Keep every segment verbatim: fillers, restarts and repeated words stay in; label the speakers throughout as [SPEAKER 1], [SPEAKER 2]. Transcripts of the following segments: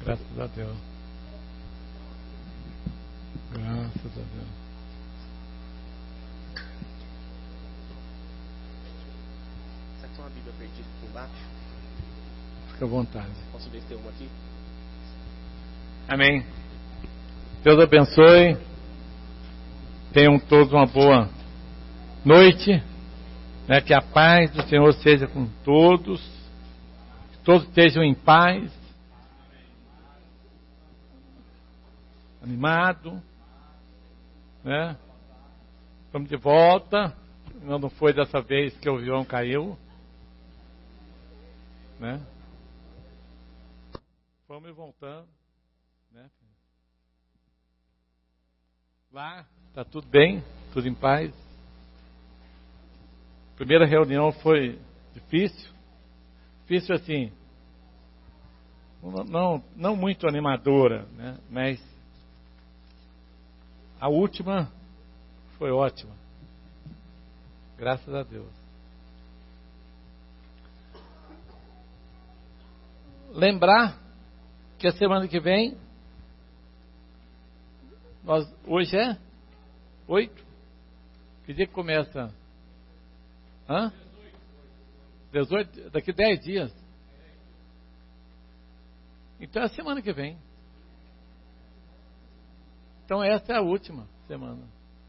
[SPEAKER 1] Graças a Deus. Graças a Deus.
[SPEAKER 2] Será que tem uma Bíblia perdida por baixo?
[SPEAKER 1] Fica à vontade.
[SPEAKER 2] Posso ver se tem uma aqui?
[SPEAKER 1] Amém. Deus abençoe. Tenham todos uma boa noite. Né? Que a paz do Senhor seja com todos. Que todos estejam em paz. Animado. Né? Estamos de volta. Não, não foi dessa vez que o avião caiu. Né? Vamos voltando. Né? Lá está tudo bem, tudo em paz. Primeira reunião foi difícil, difícil assim, não, não muito animadora, né? Mas a última foi ótima, graças a Deus. Lembrar que a semana que vem, nós, hoje é oito? Que dia que começa? Hã? dezoito? Daqui dez dias. Então é a semana que vem. Então essa é a última semana.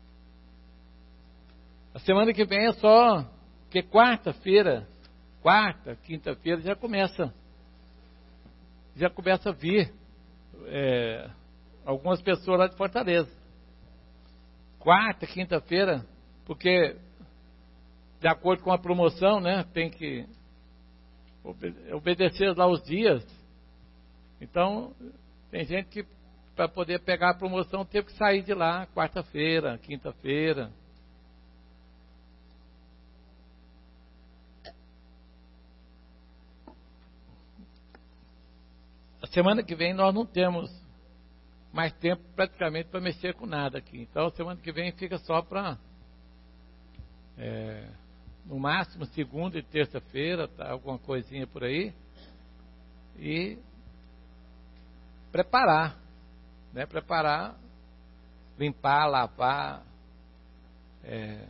[SPEAKER 1] A semana que vem é só que quarta-feira, quarta, quinta-feira já começa. Já começa a vir é, algumas pessoas lá de Fortaleza. Quarta, quinta-feira, porque de acordo com a promoção, né, tem que obede- obedecer lá os dias. Então, tem gente que para poder pegar a promoção teve que sair de lá quarta-feira, quinta-feira. A semana que vem nós não temos mais tempo praticamente para mexer com nada aqui. Então, semana que vem fica só para, é, no máximo, segunda e terça-feira, tá, alguma coisinha por aí. E preparar, né? Preparar, limpar, lavar, é,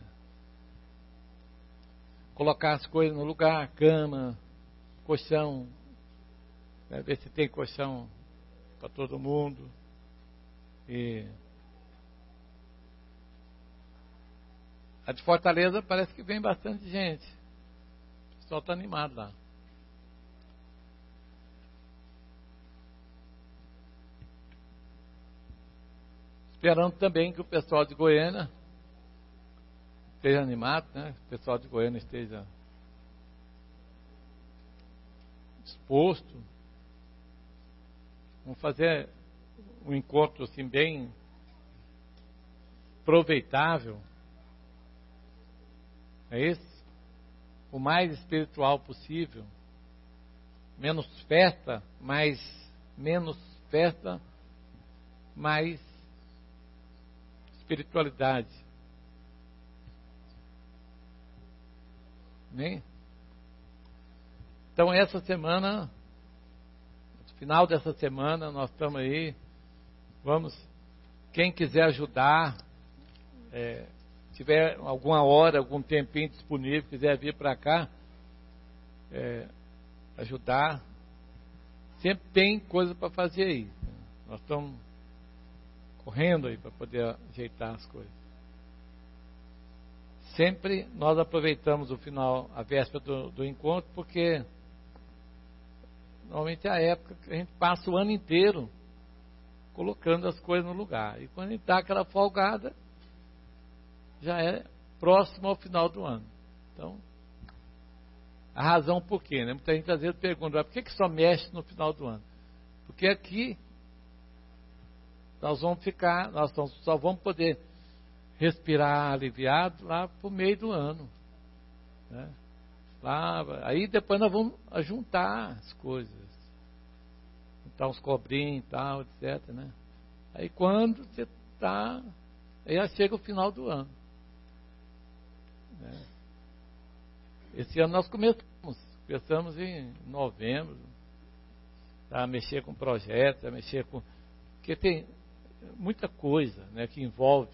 [SPEAKER 1] colocar as coisas no lugar, cama, colchão, né? Ver se tem colchão para todo mundo. E a de Fortaleza parece que vem bastante gente. O pessoal está animado lá. Esperando também que o pessoal de Goiânia esteja animado, né? O pessoal de Goiânia esteja disposto. Vamos fazer um encontro assim bem aproveitável. É isso? O mais espiritual possível. Menos festa, mais menos festa, mais espiritualidade. Né? Então essa semana, no final dessa semana, nós estamos aí. Vamos, quem quiser ajudar, é, tiver alguma hora, algum tempinho disponível, quiser vir para cá, é, ajudar, sempre tem coisa para fazer aí. Nós estamos correndo aí para poder ajeitar as coisas. Sempre nós aproveitamos o final, a véspera do, do encontro, porque normalmente é a época que a gente passa o ano inteiro colocando as coisas no lugar. E quando a gente dá aquela folgada, já é próximo ao final do ano. Então, a razão por quê? Né? Muita gente às vezes pergunta, por que, que só mexe no final do ano? Porque aqui nós vamos ficar, nós só vamos poder respirar aliviado lá para o meio do ano. Né? Lá, aí depois nós vamos juntar as coisas. Juntar uns cobrinhos e tal, etcétera. Né? Aí quando você está, aí já chega o final do ano. Né? Esse ano nós começamos, começamos em novembro, a mexer com projetos, a mexer com... Porque tem muita coisa, né, que envolve.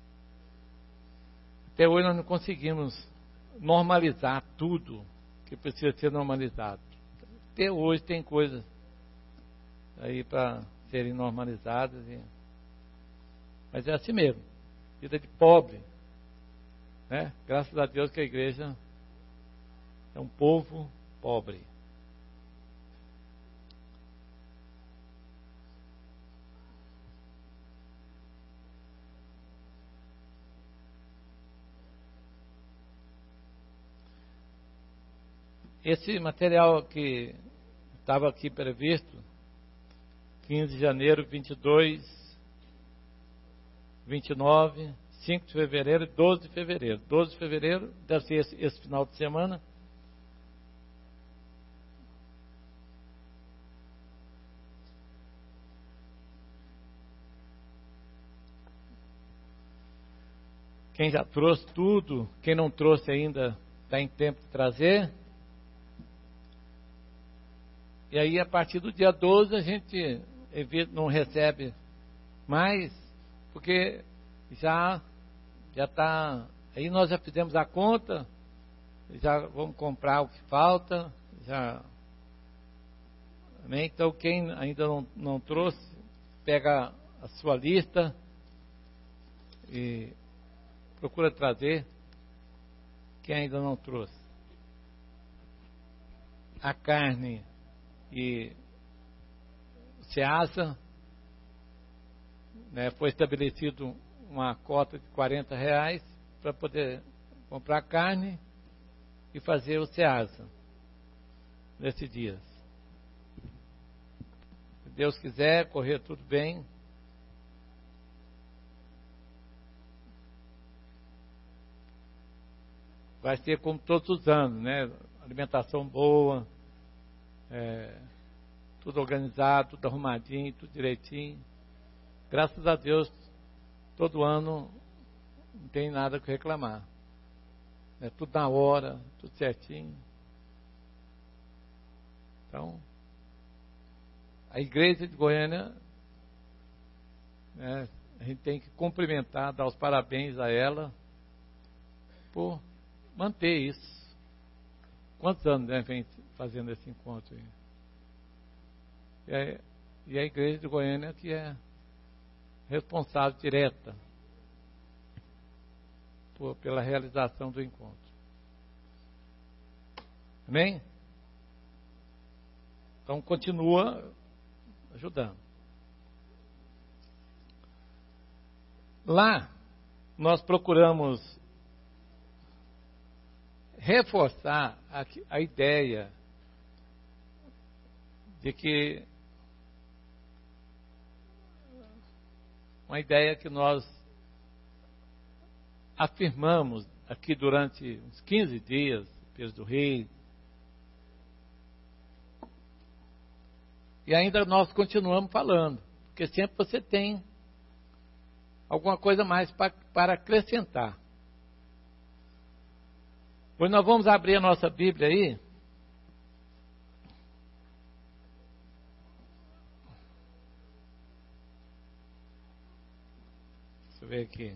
[SPEAKER 1] Até hoje nós não conseguimos normalizar tudo que precisa ser normalizado. Até hoje tem coisas aí para serem normalizadas. E... Mas é assim mesmo. Vida de pobre. Né? Graças a Deus que a igreja é um povo pobre. Esse material que estava aqui previsto, quinze de janeiro, vinte e dois, vinte e nove, cinco de fevereiro e doze de fevereiro. doze de fevereiro deve ser esse, esse final de semana. Quem já trouxe tudo, quem não trouxe ainda, está em tempo de trazer. E aí, a partir do dia doze, a gente não recebe mais, porque já já está... Aí nós já fizemos a conta, já vamos comprar o que falta, já... Então, quem ainda não, não trouxe, pega a sua lista e procura trazer quem ainda não trouxe. A carne e o Ceasa, né, foi estabelecido uma cota de quarenta reais para poder comprar carne e fazer o Ceasa nesses dias. Se Deus quiser, correr tudo bem. Vai ser como todos os anos, né? Alimentação boa, é, tudo organizado, tudo arrumadinho, tudo direitinho. Graças a Deus, todo ano não tem nada que reclamar. É tudo na hora, tudo certinho. Então, a igreja de Goiânia, né, a gente tem que cumprimentar, dar os parabéns a ela por manter isso. Quantos anos, né, vem fazendo esse encontro aí? E a, e a igreja de Goiânia que é responsável direta por, pela realização do encontro. Amém? Então continua ajudando. Lá nós procuramos reforçar a, a ideia de que uma ideia que nós afirmamos aqui durante uns quinze dias, Pedro do Rei, e ainda nós continuamos falando, porque sempre você tem alguma coisa mais para, para acrescentar. Pois nós vamos abrir a nossa Bíblia aí. Deixa eu ver aqui.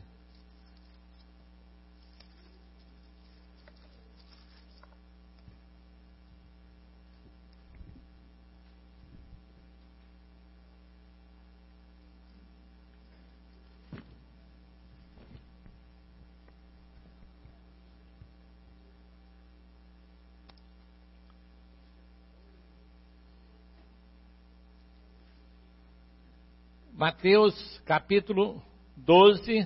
[SPEAKER 1] Mateus capítulo doze.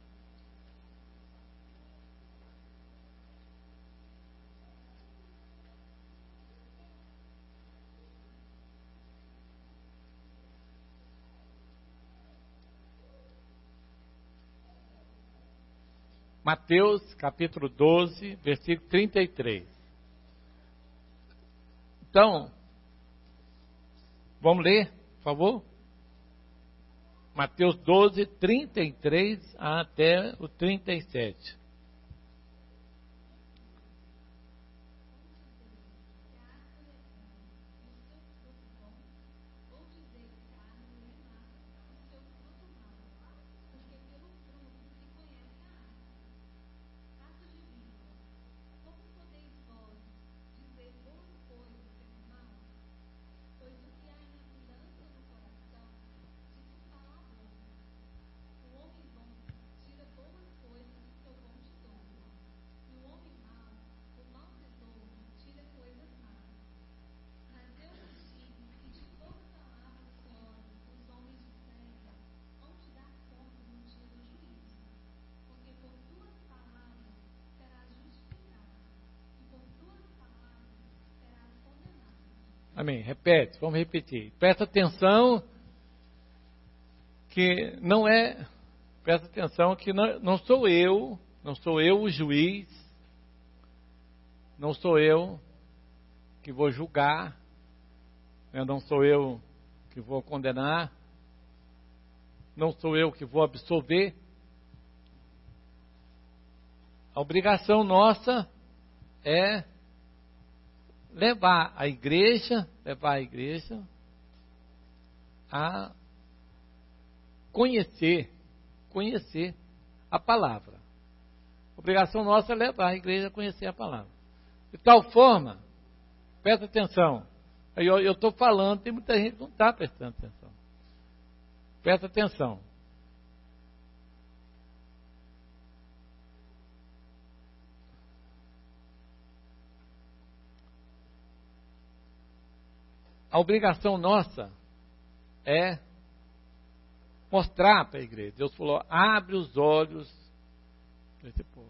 [SPEAKER 1] Mateus capítulo doze, versículo trinta e três. Então, vamos ler, por favor? Mateus doze, trinta e três até o trinta e sete. Amém. Repete, vamos repetir. Presta atenção que não é, presta atenção que não, não sou eu, não sou eu o juiz, não sou eu que vou julgar, não sou eu que vou condenar, não sou eu que vou absolver. A obrigação nossa é levar a igreja, levar a igreja a conhecer, conhecer a palavra. A obrigação nossa é levar a igreja a conhecer a palavra. De tal forma, presta atenção, eu estou falando, tem muita gente que não está prestando atenção. Presta atenção. A obrigação nossa é mostrar para a igreja. Deus falou, abre os olhos desse povo.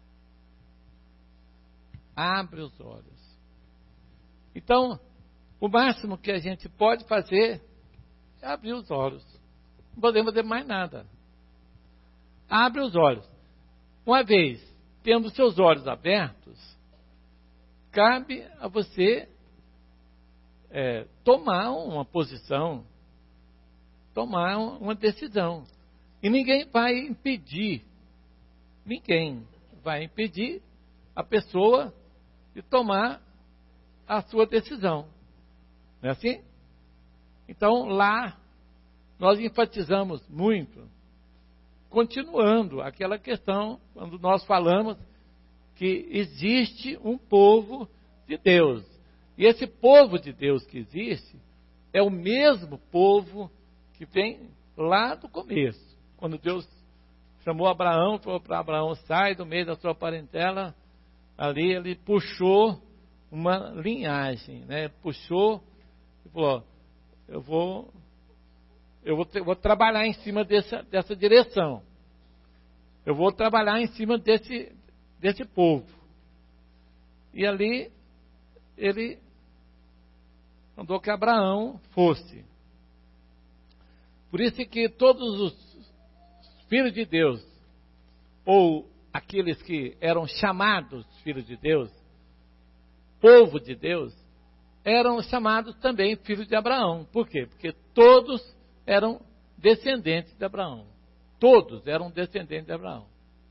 [SPEAKER 1] Abre os olhos. Então, o máximo que a gente pode fazer é abrir os olhos. Não podemos fazer mais nada. Abre os olhos. Uma vez tendo seus olhos abertos, cabe a você É, tomar uma posição, tomar uma decisão. E ninguém vai impedir, ninguém vai impedir a pessoa de tomar a sua decisão. Não é assim? Então, lá, nós enfatizamos muito, continuando aquela questão, quando nós falamos que existe um povo de Deus. E esse povo de Deus que existe é o mesmo povo que vem lá do começo. Quando Deus chamou Abraão, falou para Abraão, sai do meio da sua parentela, ali ele puxou uma linhagem, né? Puxou e falou, eu vou, eu vou, eu vou trabalhar em cima dessa, dessa direção. Eu vou trabalhar em cima desse, desse povo. E ali ele mandou que Abraão fosse. Por isso que todos os filhos de Deus, ou aqueles que eram chamados filhos de Deus, povo de Deus, eram chamados também filhos de Abraão. Por quê? Porque todos eram descendentes de Abraão. Todos eram descendentes de Abraão.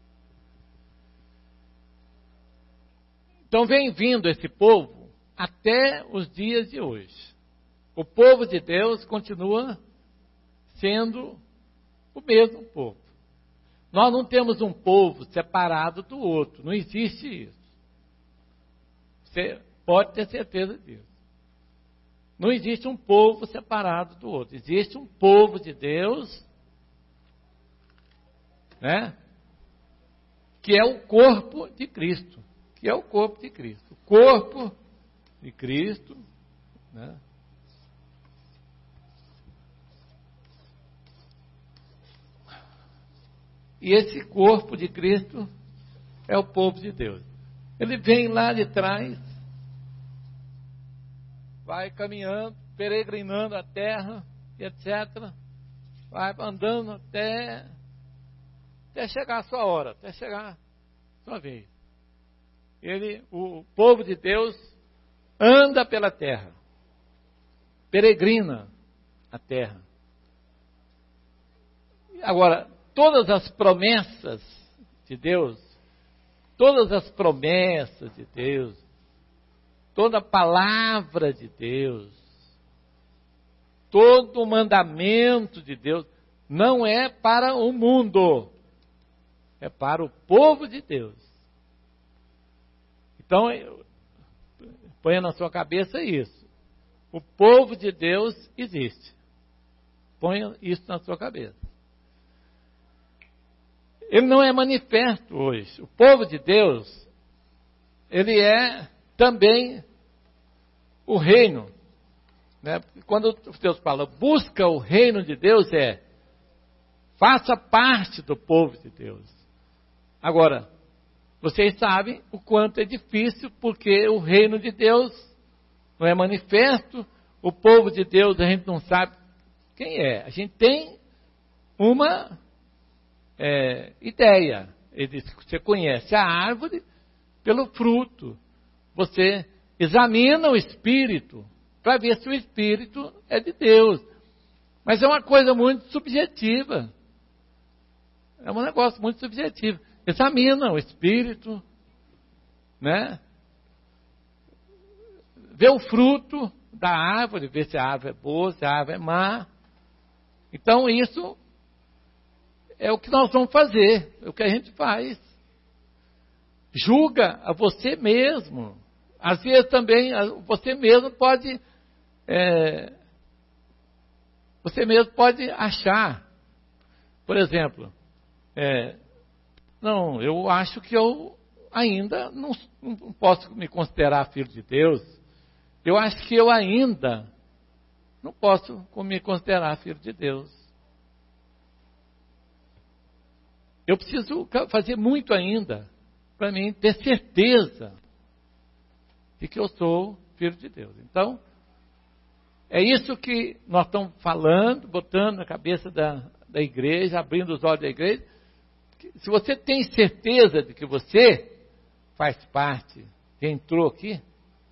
[SPEAKER 1] Então vem vindo esse povo até os dias de hoje. O povo de Deus continua sendo o mesmo povo. Nós não temos um povo separado do outro. Não existe isso. Você pode ter certeza disso. Não existe um povo separado do outro. Existe um povo de Deus, né? Que é o corpo de Cristo. Que é o corpo de Cristo. O corpo de Cristo, né? E esse corpo de Cristo é o povo de Deus. Ele vem lá de trás, vai caminhando, peregrinando a terra, etcétera. Vai andando até, até chegar a sua hora, até chegar a sua vez. Ele, o povo de Deus, anda pela terra, peregrina a terra. Agora, todas as promessas de Deus, todas as promessas de Deus, toda a palavra de Deus, todo o mandamento de Deus, não é para o mundo, é para o povo de Deus. Então, ponha na sua cabeça isso. O povo de Deus existe. Ponha isso na sua cabeça. Ele não é manifesto hoje. O povo de Deus, ele é também o reino. Né? Quando Deus fala, busca o reino de Deus, é, faça parte do povo de Deus. Agora, vocês sabem o quanto é difícil, porque o reino de Deus não é manifesto. O povo de Deus, a gente não sabe quem é. A gente tem uma é, ideia. Ele diz que você conhece a árvore pelo fruto. Você examina o espírito para ver se o espírito é de Deus. Mas é uma coisa muito subjetiva. É um negócio muito subjetivo. Examina o espírito, né? Vê o fruto da árvore, vê se a árvore é boa, se a árvore é má. Então isso é o que nós vamos fazer, é o que a gente faz. Julga a você mesmo. Às vezes também você mesmo pode, é, você mesmo pode achar, por exemplo, é, não, eu acho que eu ainda não, não posso me considerar filho de Deus. Eu acho que eu ainda não posso me considerar filho de Deus. Eu preciso fazer muito ainda para mim ter certeza de que eu sou filho de Deus. Então, é isso que nós estamos falando, botando na cabeça da, da igreja, abrindo os olhos da igreja. Se você tem certeza de que você faz parte, que entrou aqui,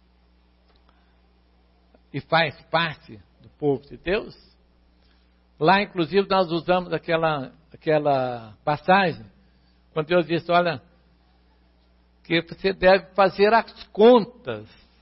[SPEAKER 1] e faz parte do povo de Deus, lá inclusive nós usamos aquela, aquela passagem, quando Deus disse, olha, que você deve fazer as contas.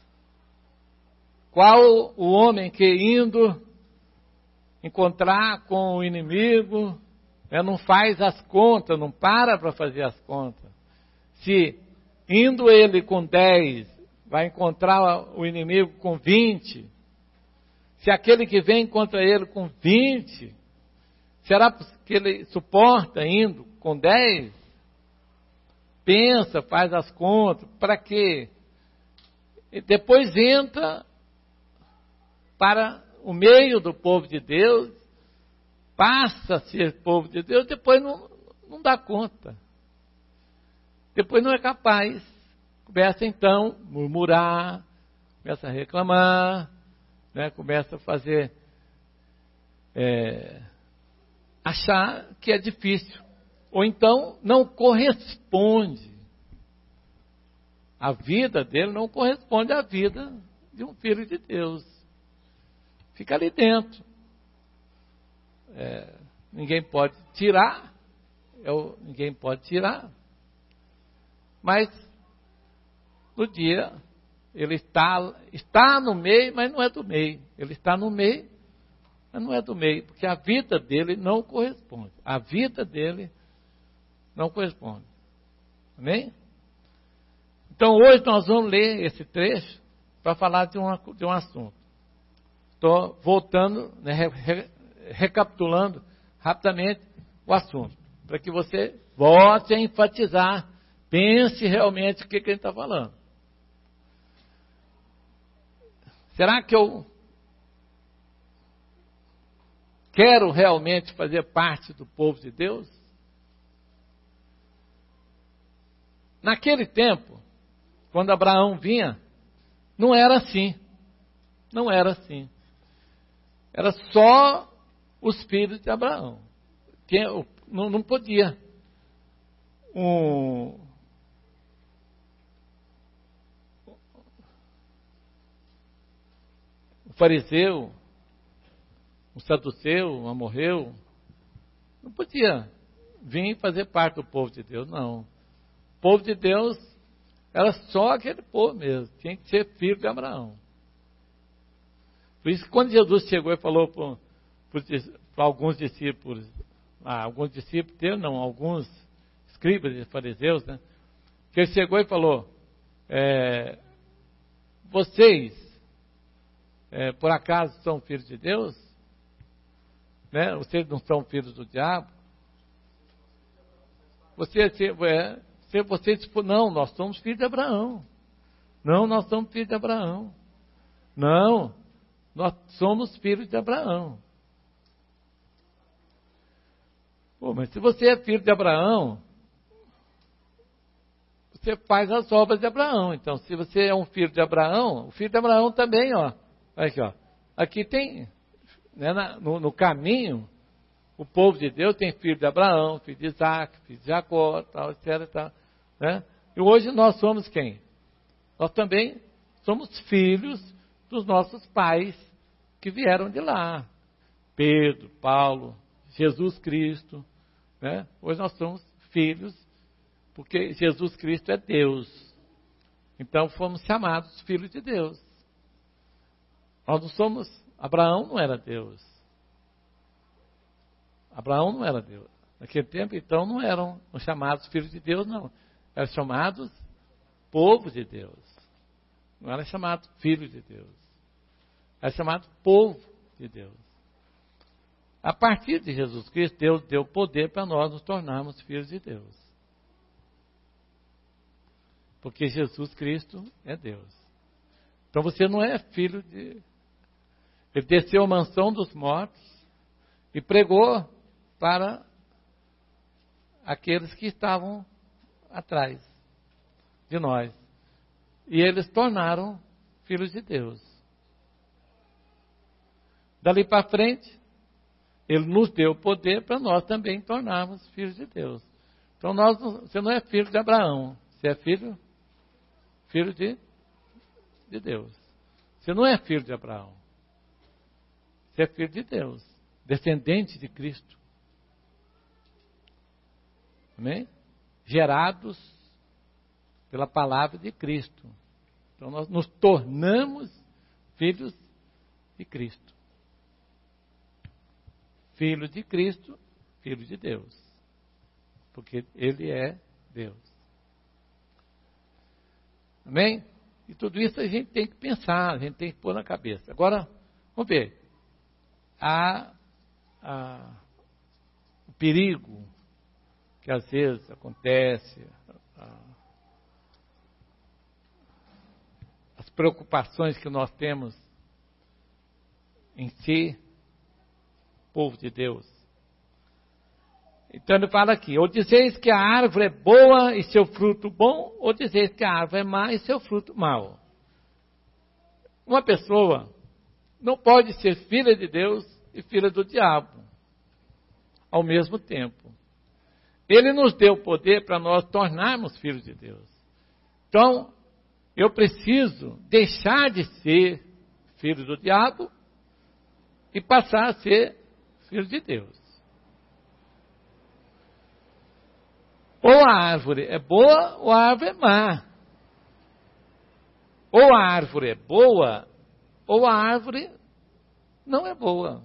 [SPEAKER 1] Qual o homem que indo encontrar com o inimigo, né, não faz as contas, não para para fazer as contas. Se indo ele com dez, vai encontrar o inimigo com vinte, se aquele que vem contra ele com vinte, será que ele suporta indo com dez? Pensa, faz as contas, para quê? E depois entra para o meio do povo de Deus, passa a ser povo de Deus, depois não, não dá conta. Depois não é capaz. Começa então a murmurar, começa a reclamar, né, começa a fazer, é, achar que é difícil. Ou então não corresponde. A vida dele não corresponde à vida de um filho de Deus. Fica ali dentro. É, ninguém pode tirar. Eu, ninguém pode tirar. Mas no dia ele está, está no meio, mas não é do meio. Ele está no meio, mas não é do meio. Porque a vida dele não corresponde. A vida dele não corresponde. Amém? Então hoje nós vamos ler esse trecho para falar de, uma, de um assunto. Estou voltando, né, re, re, recapitulando rapidamente o assunto, para que você volte a enfatizar, pense realmente o que, que ele está falando. Será que eu quero realmente fazer parte do povo de Deus? Naquele tempo, quando Abraão vinha, não era assim. Não era assim. Era só os filhos de Abraão. Que não, não podia. Um, um fariseu, um saduceu, um amorreu, não podia vir fazer parte do povo de Deus, não. O povo de Deus era só aquele povo mesmo, tinha que ser filho de Abraão. Por isso, quando Jesus chegou e falou para alguns discípulos, ah, alguns discípulos dele, não, alguns escribas e fariseus, né, que ele chegou e falou, é, vocês, é, por acaso são filhos de Deus? Né? Vocês não são filhos do diabo? Você, é, se vocês, não, nós somos filhos de Abraão. Não, nós somos filhos de Abraão. Não, nós somos filhos de Abraão. Pô, mas se você é filho de Abraão, você faz as obras de Abraão. Então, se você é um filho de Abraão, o filho de Abraão também, ó. Olha aqui, ó. Aqui tem, né, na, no, no caminho, o povo de Deus tem filho de Abraão, filho de Isaac, filho de Jacó, tal, etc, tal, né? E hoje nós somos quem? Nós também somos filhos dos nossos pais que vieram de lá. Pedro, Paulo, Jesus Cristo, né? Hoje nós somos filhos, porque Jesus Cristo é Deus. Então fomos chamados filhos de Deus. Nós não somos, Abraão não era Deus. Abraão não era Deus. Naquele tempo, então, não eram chamados filhos de Deus, não. Eram chamados povo de Deus. Não era chamado filho de Deus. Era chamado povo de Deus. A partir de Jesus Cristo, Deus deu poder para nós nos tornarmos filhos de Deus. Porque Jesus Cristo é Deus. Então você não é filho de... Ele desceu à mansão dos mortos e pregou para aqueles que estavam atrás de nós. E eles tornaram filhos de Deus. Dali para frente, Ele nos deu poder para nós também tornarmos filhos de Deus. Então nós, você não é filho de Abraão, você é filho, filho de, de Deus. Você não é filho de Abraão, você é filho de Deus, descendente de Cristo. Amém? Gerados pela palavra de Cristo. Então nós nos tornamos filhos de Cristo. Filho de Cristo, filho de Deus. Porque Ele é Deus. Amém? E tudo isso a gente tem que pensar, a gente tem que pôr na cabeça. Agora, vamos ver. Há, há o perigo que às vezes acontece, há, as preocupações que nós temos em si, povo de Deus. Então ele fala aqui, ou dizeis que a árvore é boa e seu fruto bom, ou dizeis que a árvore é má e seu fruto mau. Uma pessoa não pode ser filha de Deus e filha do diabo ao mesmo tempo. Ele nos deu poder para nós tornarmos filhos de Deus. Então, eu preciso deixar de ser filho do diabo e passar a ser filho de Deus. Ou a árvore é boa ou a árvore é má. Ou a árvore é boa ou a árvore não é boa.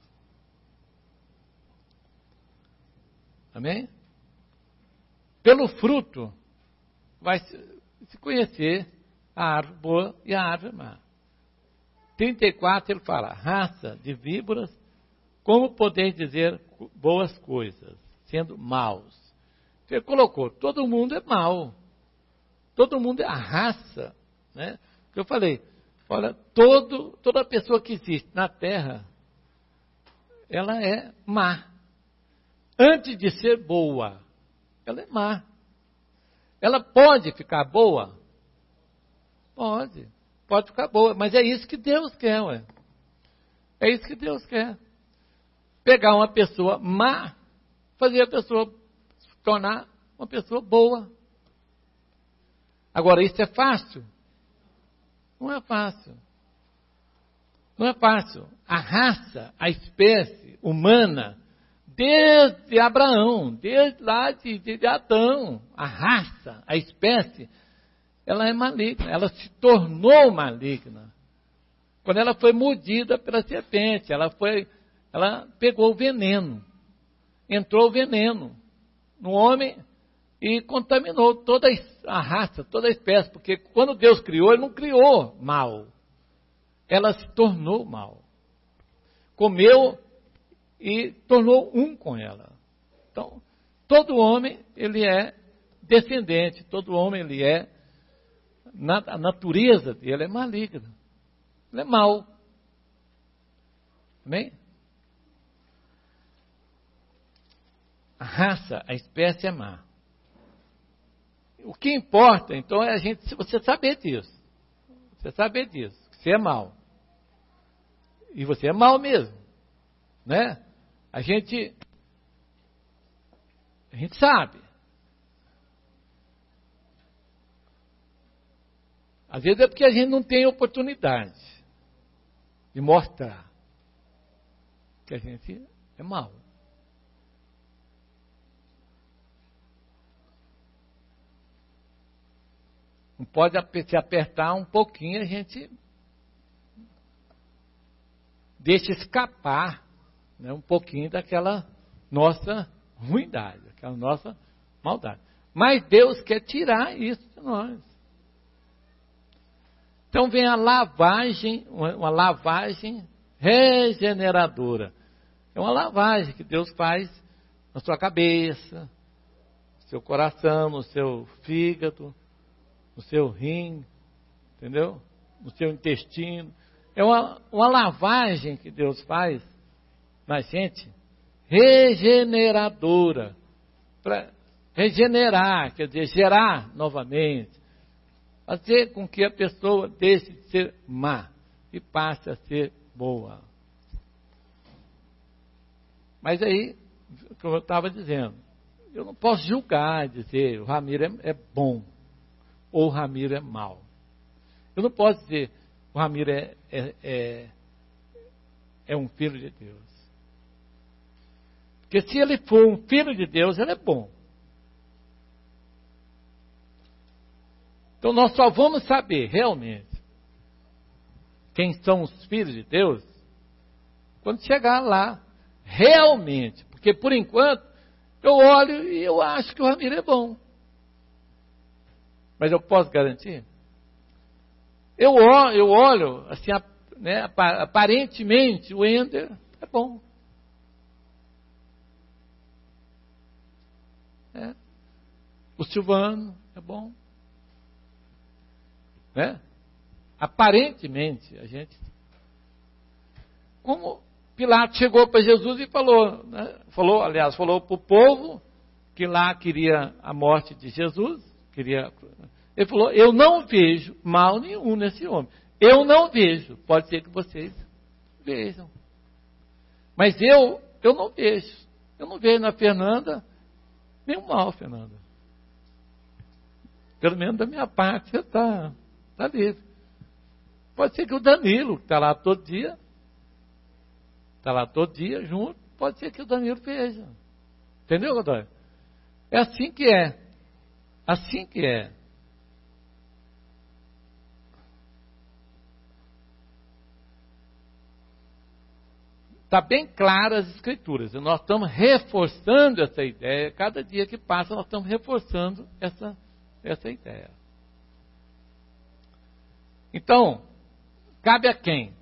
[SPEAKER 1] Amém? Pelo fruto vai se conhecer a árvore boa e a árvore má. trinta e quatro ele fala, raça de víboras, como podeis dizer boas coisas, sendo maus? Ele colocou, todo mundo é mau. Todo mundo é a raça. Né? Eu falei, olha, todo, toda pessoa que existe na Terra, ela é má. Antes de ser boa, ela é má. Ela pode ficar boa? Pode. Pode ficar boa, mas é isso que Deus quer, ué. É isso que Deus quer. Pegar uma pessoa má, fazer a pessoa se tornar uma pessoa boa. Agora, isso é fácil? Não é fácil. Não é fácil. A raça, a espécie humana, desde Abraão, desde lá de, de Adão, a raça, a espécie, ela é maligna, ela se tornou maligna. Quando ela foi mordida pela serpente, ela foi, ela pegou o veneno, entrou o veneno no homem e contaminou toda a raça, toda a espécie, porque quando Deus criou, Ele não criou mal, ela se tornou mal, comeu e tornou um com ela. Então, todo homem, ele é descendente, todo homem, ele é, a natureza dele é maligna, ele é mau. Amém? A raça, a espécie é má. o que importa, então, é a gente, se você saber disso. Você saber disso, que você é mau. E você é mau mesmo, né? A gente, a gente sabe. Às vezes é porque a gente não tem oportunidade de mostrar que a gente é mau. Não pode se apertar um pouquinho, a gente deixa escapar, né, um pouquinho daquela nossa ruindade, daquela nossa maldade. Mas Deus quer tirar isso de nós. Então vem a lavagem, uma, uma lavagem regeneradora. É uma lavagem que Deus faz na sua cabeça, no seu coração, no seu fígado, no seu rim, entendeu? No seu intestino. É uma, uma lavagem que Deus faz na gente, regeneradora, para regenerar, quer dizer, gerar novamente, fazer com que a pessoa deixe de ser má e passe a ser boa. Mas aí, como eu estava dizendo, eu não posso julgar, dizer, o Ramiro é, é bom, ou o Ramiro é mau. Eu não posso dizer, o Ramiro é, é, é, é um filho de Deus. Porque se ele for um filho de Deus, ele é bom. Então nós só vamos saber realmente quem são os filhos de Deus quando chegar lá, realmente. Porque por enquanto, eu olho e eu acho que o Ramiro é bom. Mas eu posso garantir? Eu olho, eu olho assim, né, aparentemente o Ender é bom. É. O Silvano é bom. Né? Aparentemente, a gente... Como Pilatos chegou para Jesus e falou, né? falou, aliás, falou para o povo que lá queria a morte de Jesus, queria... Ele falou, eu não vejo mal nenhum nesse homem. Eu não vejo. Pode ser que vocês vejam. Mas eu, eu não vejo. Eu não vejo na Fernanda nenhum mal, Fernanda. Pelo menos da minha parte, você está tá livre. Pode ser que o Danilo, que está lá todo dia, está lá todo dia junto, pode ser que o Danilo veja. Entendeu, Godoy? É assim que é. Assim que é. Está bem clara as escrituras. E nós estamos reforçando essa ideia. Cada dia que passa, nós estamos reforçando essa, essa ideia. Então, cabe a quem?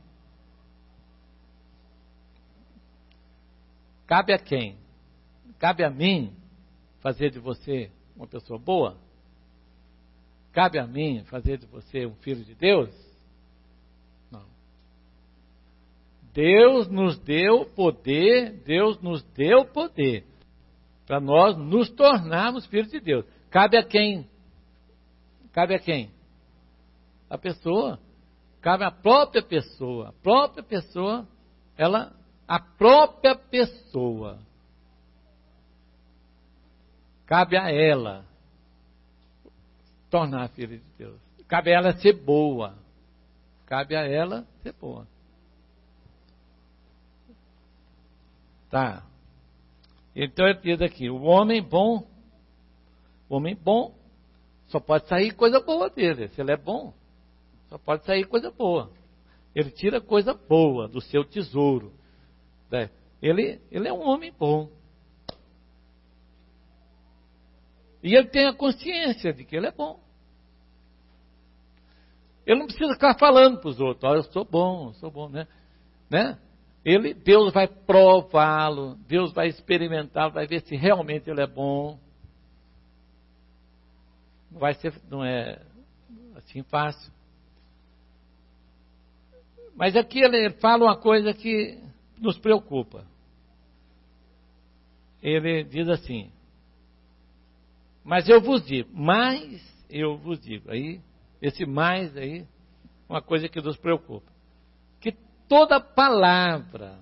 [SPEAKER 1] Cabe a quem? Cabe a mim fazer de você uma pessoa boa? Cabe a mim fazer de você um filho de Deus? Não. Deus nos deu poder, Deus nos deu poder para nós nos tornarmos filhos de Deus. Cabe a quem? Cabe a quem? A pessoa. Cabe à própria pessoa. A própria pessoa, ela, a própria pessoa. Cabe a ela tornar filha de Deus. Cabe a ela ser boa. Cabe a ela ser boa. Tá. Então ele diz aqui, o homem bom, o homem bom, só pode sair coisa boa dele. Se ele é bom, só pode sair coisa boa. Ele tira coisa boa do seu tesouro. Né? Ele, ele é um homem bom. E ele tem a consciência de que ele é bom. Ele não precisa ficar falando para os outros, olha, eu sou bom, eu sou bom, né? né? Ele, Deus vai prová-lo, Deus vai experimentá-lo, vai ver se realmente ele é bom. Não vai ser, não é assim fácil. Mas aqui ele fala uma coisa que nos preocupa. Ele diz assim, Mas eu vos digo, mas eu vos digo. Aí, esse mais aí, uma coisa que nos preocupa. Que toda palavra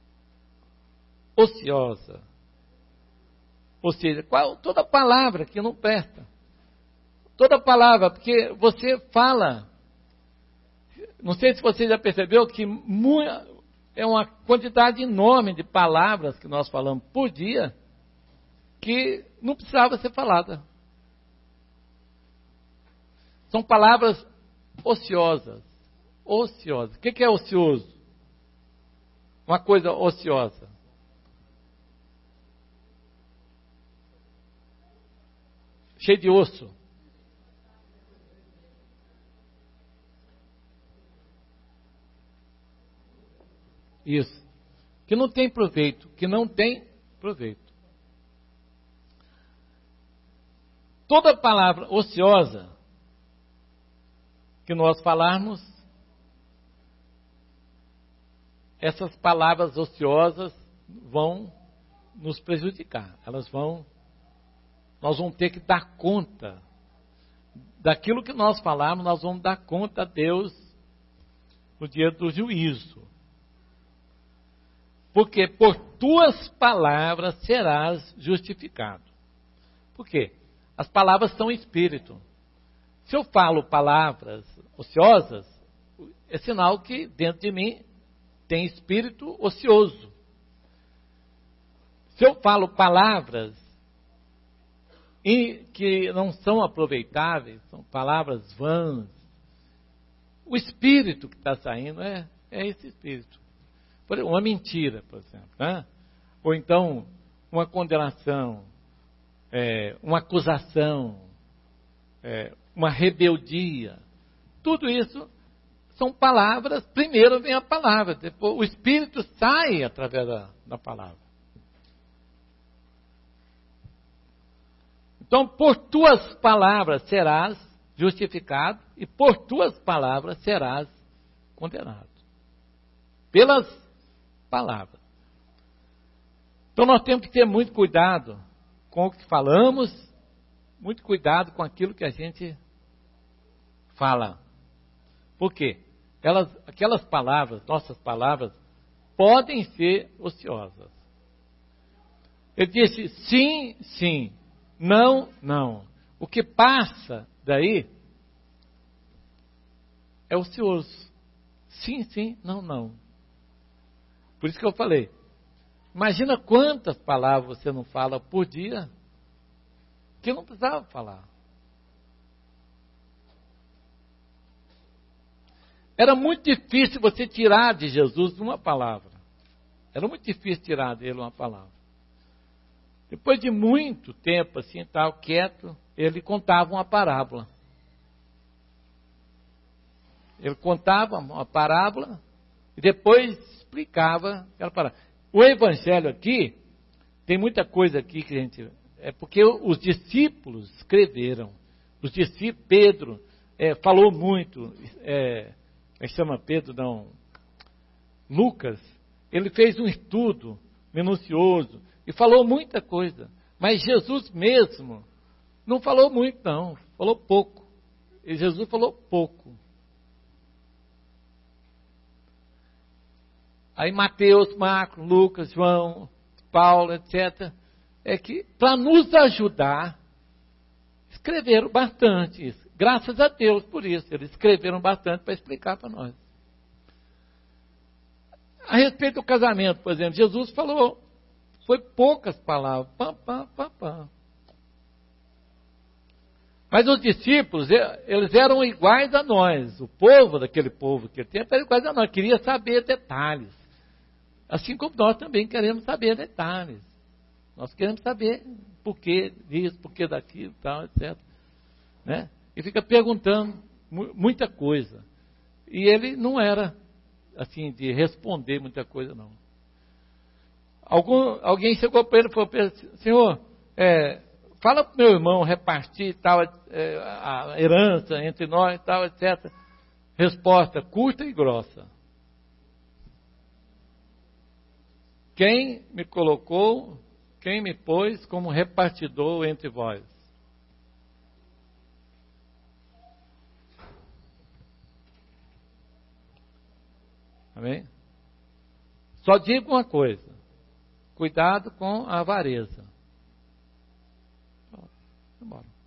[SPEAKER 1] ociosa, ou seja, qual, toda palavra que não presta, toda palavra, porque você fala, não sei se você já percebeu que muita, é uma quantidade enorme de palavras que nós falamos por dia, que não precisava ser falada. São palavras ociosas. Ociosas. O que é ocioso? Uma coisa ociosa. Cheio de osso. Isso. Que não tem proveito. Que não tem proveito. Toda palavra ociosa que nós falarmos, essas palavras ociosas vão nos prejudicar. Elas vão, nós vamos ter que dar conta daquilo que nós falarmos, nós vamos dar conta a Deus no dia do juízo. Porque por tuas palavras serás justificado. Por quê? As palavras são espírito. Se eu falo palavras ociosas, é sinal que dentro de mim tem espírito ocioso. Se eu falo palavras que não são aproveitáveis, são palavras vãs, o espírito que está saindo é, é esse espírito. Por exemplo, uma mentira, por exemplo, né? Ou então uma condenação, é, uma acusação, é, uma rebeldia. Tudo isso são palavras. Primeiro vem a palavra, depois o espírito sai através da, da palavra. Então, por tuas palavras serás justificado e por tuas palavras serás condenado. Pelas palavras. Então, nós temos que ter muito cuidado com o que falamos, muito cuidado com aquilo que a gente fala. Por quê? Elas, aquelas palavras, nossas palavras, podem ser ociosas. Ele disse sim, sim, não, não. O que passa daí é ocioso. Sim, sim, não, não. Por isso que eu falei, imagina quantas palavras você não fala por dia que não precisava falar. Era muito difícil você tirar de Jesus uma palavra. Era muito difícil tirar dele uma palavra. Depois de muito tempo, assim, tal, quieto, ele contava uma parábola. Ele contava uma parábola e depois explicava aquela parábola. O evangelho aqui, tem muita coisa aqui que a gente... É porque os discípulos escreveram. Os discípulos, Pedro, é, falou muito... É, como é que chama Pedro? Não. Lucas, ele fez um estudo minucioso e falou muita coisa. Mas Jesus mesmo não falou muito, não. Falou pouco. E Jesus falou pouco. Aí Mateus, Marcos, Lucas, João, Paulo, etcétera. É que, para nos ajudar, escreveram bastante isso. Graças a Deus por isso. Eles escreveram bastante para explicar para nós. A respeito do casamento, por exemplo, Jesus falou, foi poucas palavras. Pam, pam, pam, pam. Mas os discípulos, eles eram iguais a nós. O povo daquele povo que tempo era iguais a nós. Queria saber detalhes. Assim como nós também queremos saber detalhes. Nós queremos saber por que disso, por que daquilo, tal, etcétera. Né? E fica perguntando muita coisa. E ele não era, assim, de responder muita coisa, não. Algum, alguém chegou para ele e falou, Senhor, é, fala para o meu irmão repartir tal, é, a herança entre nós, tal, etcétera. Resposta curta e grossa. Quem me colocou, quem me pôs como repartidor entre vós? Amém? Só digo uma coisa: cuidado com a avareza. Vamos embora.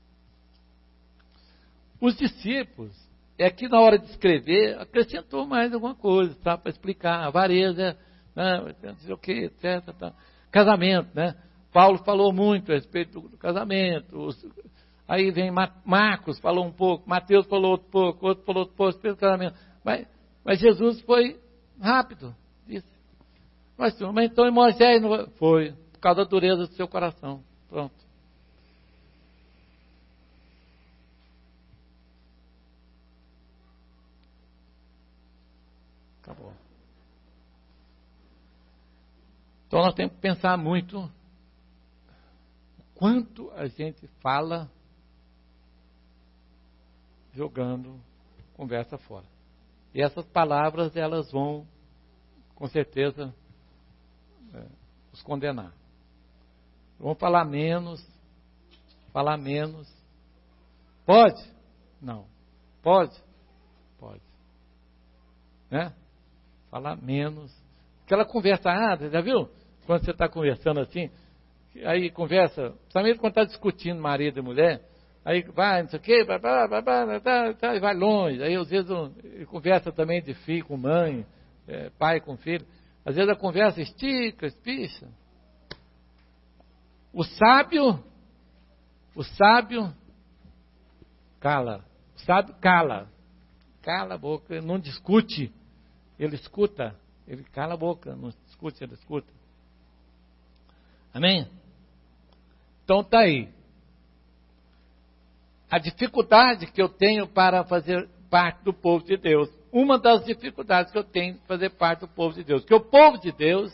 [SPEAKER 1] Os discípulos, é que na hora de escrever, acrescentou mais alguma coisa, tá? Para explicar. Avareza, né? Não sei o que, etcétera. Tá? Casamento, né? Paulo falou muito a respeito do casamento. Os, aí vem Marcos, falou um pouco. Mateus falou outro pouco. Outro falou outro pouco a respeito do casamento. Mas, mas Jesus foi rápido. Disse. Mas, mas então Moisés não foi, por causa da dureza do seu coração. Pronto. Acabou. Então nós temos que pensar muito o quanto a gente fala jogando conversa fora. E essas palavras, elas vão, com certeza, é, os condenar. Vão falar menos, falar menos. Pode? Não. Pode? Pode. Né? Falar menos. Aquela conversa, ah, já viu? Quando você está conversando assim, aí conversa, principalmente quando está discutindo marido e mulher, aí vai, não sei o quê, vai, vai, vai, vai, vai, vai, vai longe. Aí às vezes ele conversa também de filho com mãe, é, pai com filho. Às vezes a conversa estica, espicha. O sábio, o sábio, cala. O sábio cala. Cala a boca, ele não discute, ele escuta. Ele cala a boca, não discute, ele escuta. Amém? Então está aí. A dificuldade que eu tenho para fazer parte do povo de Deus. Uma das dificuldades que eu tenho de fazer parte do povo de Deus. Que o povo de Deus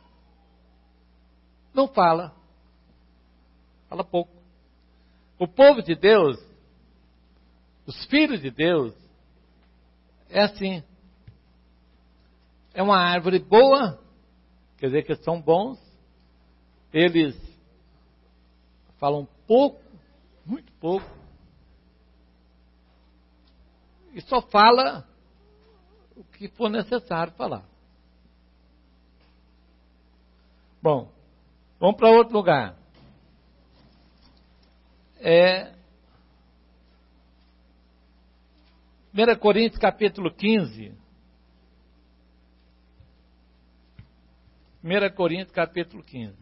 [SPEAKER 1] não fala. Fala pouco. O povo de Deus, os filhos de Deus, é assim. É uma árvore boa, quer dizer que são bons. Eles falam pouco, muito pouco. E só fala o que for necessário falar. Bom, vamos para outro lugar. É primeira Coríntios capítulo quinze. primeira Coríntios capítulo quinze.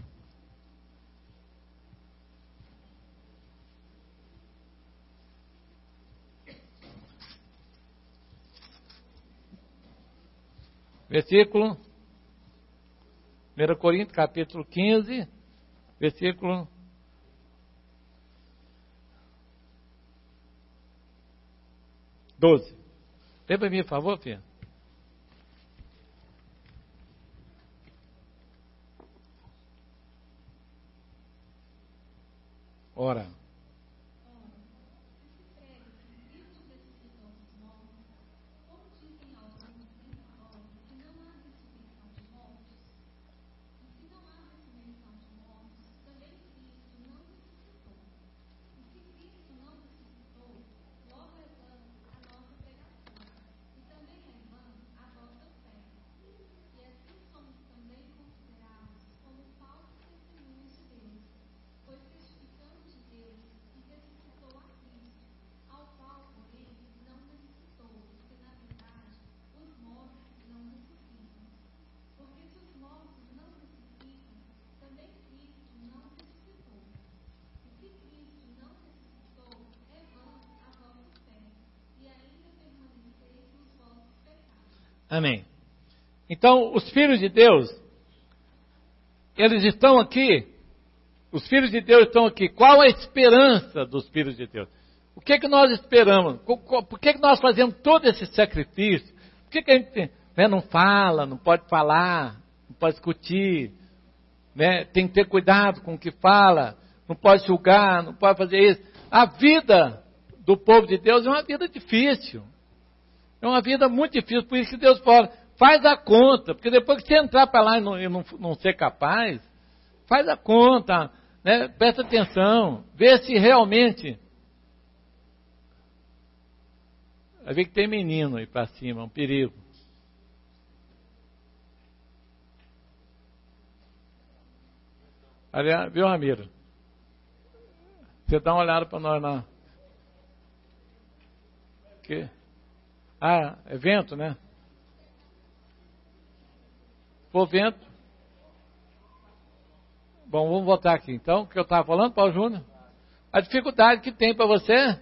[SPEAKER 1] Versículo, primeira Coríntios capítulo quinze, versículo doze. Lê para mim, por favor, filha. Ora. Amém. Então, os filhos de Deus, eles estão aqui, os filhos de Deus estão aqui. Qual a esperança dos filhos de Deus? O que é que nós esperamos? Por que é que nós fazemos todo esse sacrifício? Por que, que a gente né, não fala, não pode falar, não pode discutir, né, tem que ter cuidado com o que fala, não pode julgar, não pode fazer isso. A vida do povo de Deus é uma vida difícil. É uma vida muito difícil, por isso que Deus fala, faz a conta, porque depois que você entrar para lá e não, e não, não ser capaz, faz a conta, né? Presta atenção, vê se realmente... Vai ver que tem menino aí para cima, um perigo. Aliás, viu, Ramiro? Você dá uma olhada para nós lá. Que? Ah, é vento, né? For vento. Bom, vamos voltar aqui. Então, o que eu estava falando, Paulo Júnior? A dificuldade que tem para você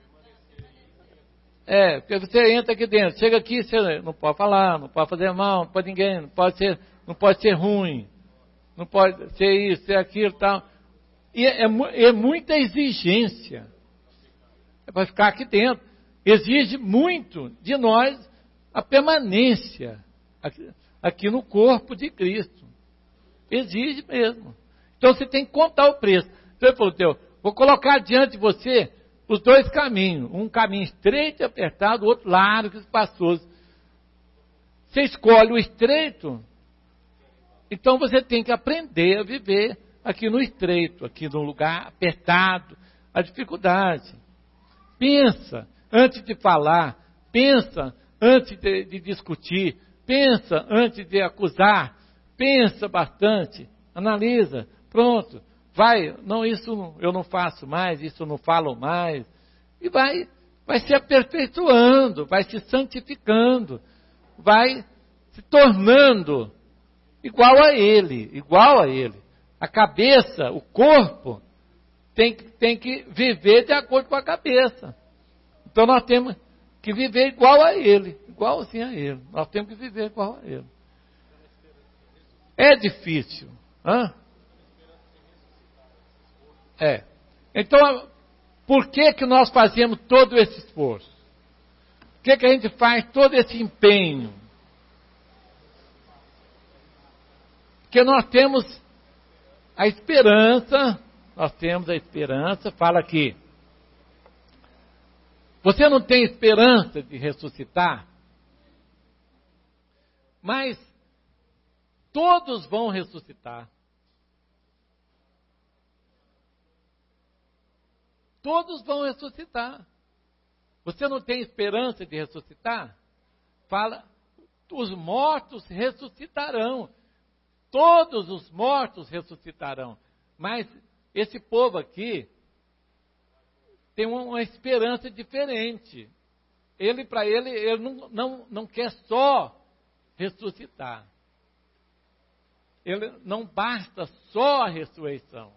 [SPEAKER 1] é, porque você entra aqui dentro, chega aqui, você não pode falar, não pode fazer mal, não pode ninguém, não pode ser, não pode ser ruim, não pode ser isso, ser aquilo e tal. E é, é, é muita exigência. É para ficar aqui dentro. Exige muito de nós a permanência aqui, aqui no corpo de Cristo. Exige mesmo. Então você tem que contar o preço. Então ele falou, teu, vou colocar diante de você os dois caminhos. Um caminho estreito e apertado, o outro largo e espaçoso. Você escolhe o estreito, então você tem que aprender a viver aqui no estreito, aqui no lugar apertado, a dificuldade. Pensa antes de falar, pensa antes de, de discutir, pensa antes de acusar, pensa bastante, analisa, pronto, vai, não, isso eu não faço mais, isso eu não falo mais, e vai, vai se aperfeiçoando, vai se santificando, vai se tornando igual a Ele, igual a Ele. A cabeça, o corpo, tem, tem que viver de acordo com a cabeça. Então nós temos que viver igual a Ele, igualzinho a Ele. Nós temos que viver igual a Ele. É difícil. Hã? É. Então, por que que nós fazemos todo esse esforço? Por que que a gente faz todo esse empenho? Porque nós temos a esperança, nós temos a esperança, fala aqui. Você não tem esperança de ressuscitar? Mas todos vão ressuscitar. Todos vão ressuscitar. Você não tem esperança de ressuscitar? Fala, os mortos ressuscitarão. Todos os mortos ressuscitarão. Mas esse povo aqui tem uma, uma esperança diferente. Ele, para ele, ele não, não, não quer só ressuscitar. Ele não basta só a ressurreição.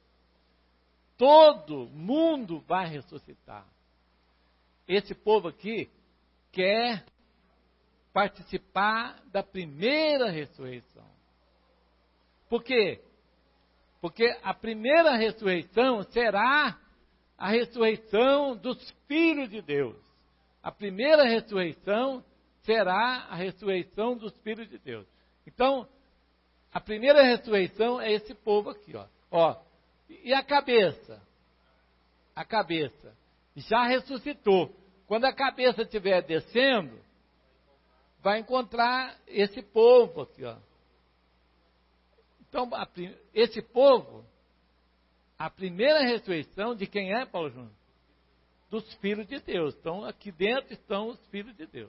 [SPEAKER 1] Todo mundo vai ressuscitar. Esse povo aqui quer participar da primeira ressurreição. Por quê? Porque a primeira ressurreição será a ressurreição dos filhos de Deus. A primeira ressurreição será a ressurreição dos filhos de Deus. Então, a primeira ressurreição é esse povo aqui, ó. Ó, e a cabeça? A cabeça já ressuscitou. Quando a cabeça estiver descendo, vai encontrar esse povo aqui, ó. Então, a, esse povo, a primeira ressurreição de quem é, Paulo Júnior? Dos filhos de Deus. Então, aqui dentro estão os filhos de Deus.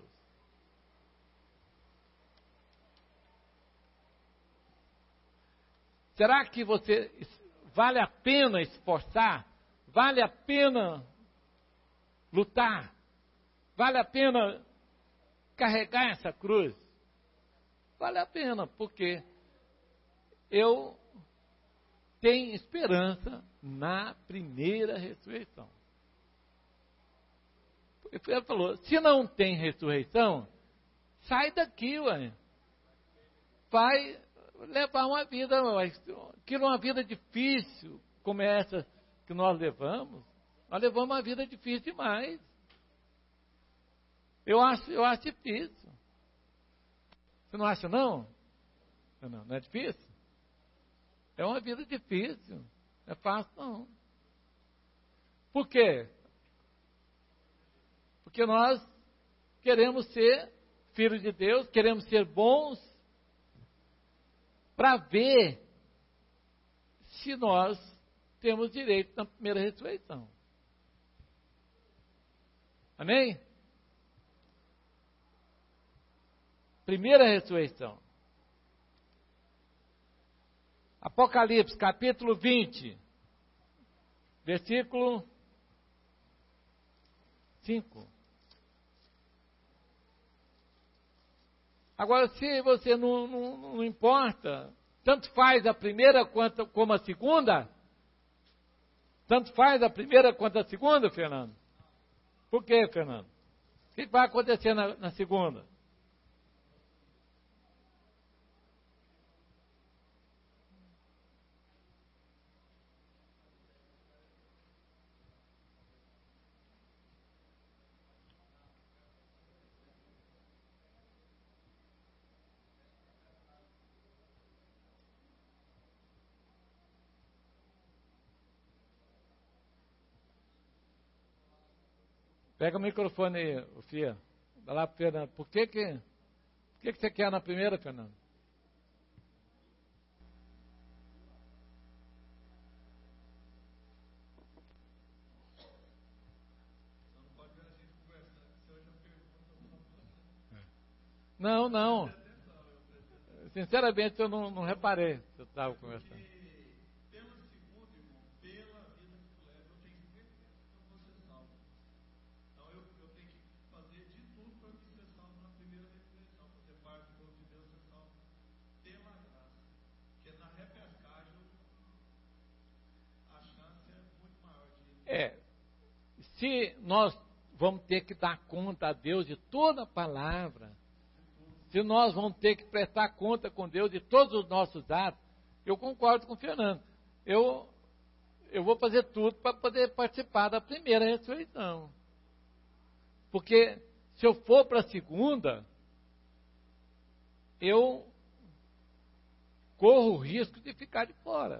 [SPEAKER 1] Será que você vale a pena esforçar? Vale a pena lutar? Vale a pena carregar essa cruz? Vale a pena, porque eu tenho esperança na primeira ressurreição. Ele falou, se não tem ressurreição, sai daqui, ué. Vai levar uma vida, que uma vida difícil, como essa que nós levamos, nós levamos uma vida difícil demais. Eu acho, eu acho difícil. Você não acha, não? Não, não é difícil? É uma vida difícil. Não é fácil, não. Por quê? Porque nós queremos ser filhos de Deus, queremos ser bons, para ver se nós temos direito na primeira ressurreição. Amém? Primeira ressurreição. Apocalipse, capítulo vinte, versículo cinco. Agora, se você não, não, não importa, tanto faz a primeira quanto como a segunda, tanto faz a primeira quanto a segunda, Fernando? Por quê, Fernando? O que vai acontecer na, na segunda? Pega o microfone aí, Fia. Dá lá para Fernando. Por que que, por que que você quer na primeira, Fernando? Não, não. Sinceramente, eu não, não reparei que eu estava conversando. É, se nós vamos ter que dar conta a Deus de toda a palavra, se nós vamos ter que prestar conta com Deus de todos os nossos atos, eu concordo com o Fernando. Eu, eu vou fazer tudo para poder participar da primeira ressurreição. Porque se eu for para a segunda, eu corro o risco de ficar de fora.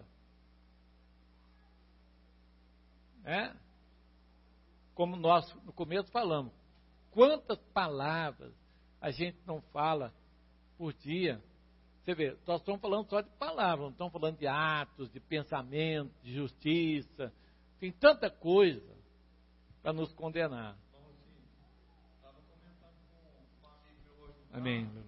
[SPEAKER 1] É? Como nós no começo falamos, quantas palavras a gente não fala por dia? Você vê, nós estamos falando só de palavras, não estamos falando de atos, de pensamento, de justiça. Tem tanta coisa para nos condenar. Amém.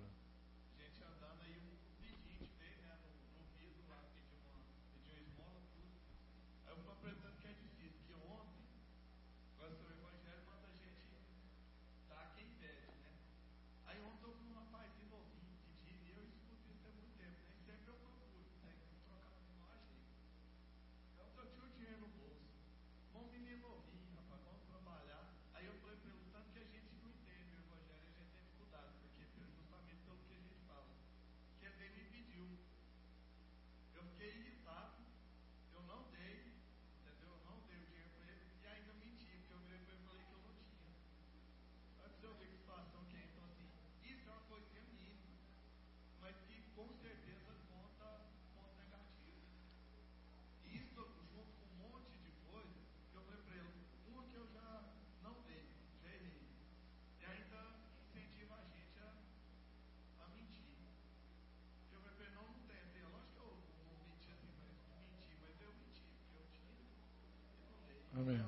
[SPEAKER 1] Amém.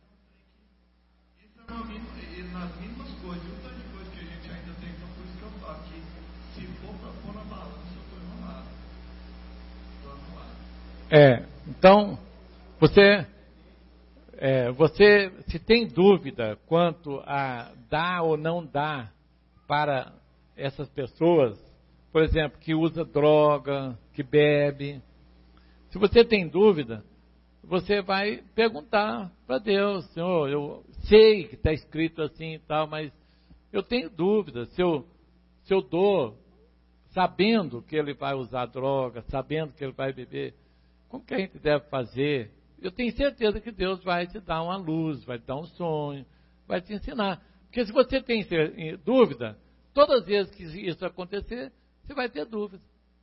[SPEAKER 3] Isso é uma, nas mínimas coisas, um tanto de coisa que a gente ainda tem, então por isso que eu falo que se for para pôr na balança, eu estou enrolado. Estou enrolado.
[SPEAKER 1] É, então, você, é, você se tem dúvida quanto a dar ou não dar para essas pessoas, por exemplo, que usa droga, que bebe, se você tem dúvida, você vai perguntar para Deus: Senhor, eu sei que está escrito assim e tal, mas eu tenho dúvida, se eu, se eu dou, sabendo que ele vai usar droga, sabendo que ele vai beber, como que a gente deve fazer? Eu tenho certeza que Deus vai te dar uma luz, vai te dar um sonho, vai te ensinar. Porque se você tem dúvida, todas as vezes que isso acontecer, você vai ter dúvida.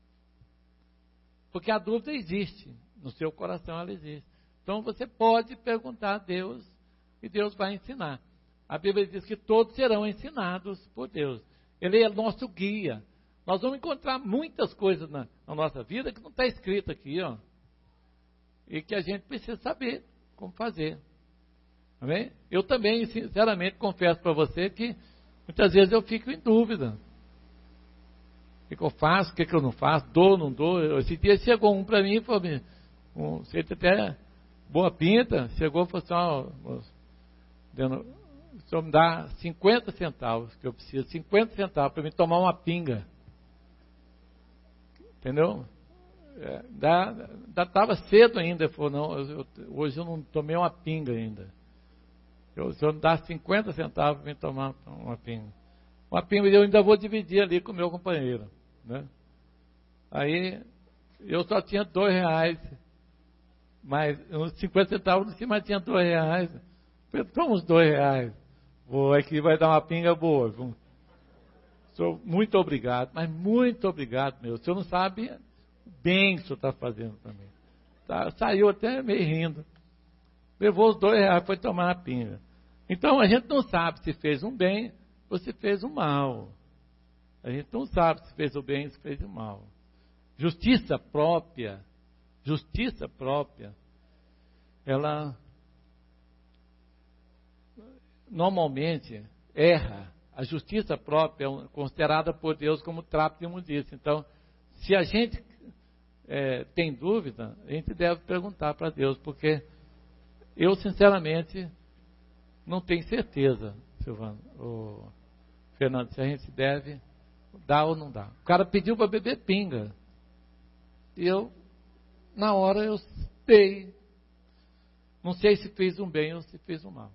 [SPEAKER 1] Porque a dúvida existe, no seu coração ela existe. Então você pode perguntar a Deus e Deus vai ensinar. A Bíblia diz que todos serão ensinados por Deus. Ele é nosso guia. Nós vamos encontrar muitas coisas na, na nossa vida que não está escrito aqui, ó. E que a gente precisa saber como fazer. Amém? Eu também, sinceramente, confesso para você que muitas vezes eu fico em dúvida. O que, que eu faço? O que, que eu não faço? Dou ou não dou? Esse dia chegou um para mim e falou, um, você tem até boa pinta, chegou e falou assim, ó, dando, o senhor me dá cinquenta centavos, que eu preciso, cinquenta centavos para me tomar uma pinga. Entendeu? É, dá, dá, tava cedo ainda, ele falou, não, eu, eu, hoje eu não tomei uma pinga ainda. Eu, o senhor me dá cinquenta centavos para me tomar uma pinga. Uma pinga eu ainda vou dividir ali com o meu companheiro, né? Aí, eu só tinha dois reais, mas uns cinquenta centavos em cima tinha dois reais. Eu toma uns dois reais. Vou aqui, vai dar uma pinga boa. Viu? Senhor, muito obrigado, mas muito obrigado, meu. O senhor não sabe bem o que o senhor está fazendo para mim. Tá, saiu até meio rindo. Levou os dois reais, foi tomar a pinga. Então, a gente não sabe se fez um bem ou se fez um mal. A gente não sabe se fez o bem ou se fez o mal. Justiça própria, justiça própria, ela normalmente erra. A justiça própria é considerada por Deus como trapo de imundícia. Então, se a gente é, tem dúvida, a gente deve perguntar para Deus, porque eu, sinceramente, não tenho certeza, Silvano, ou Fernando, se a gente deve dar ou não dar. O cara pediu para beber pinga. E eu, na hora, eu dei. Não sei se fez um bem ou se fez um mal.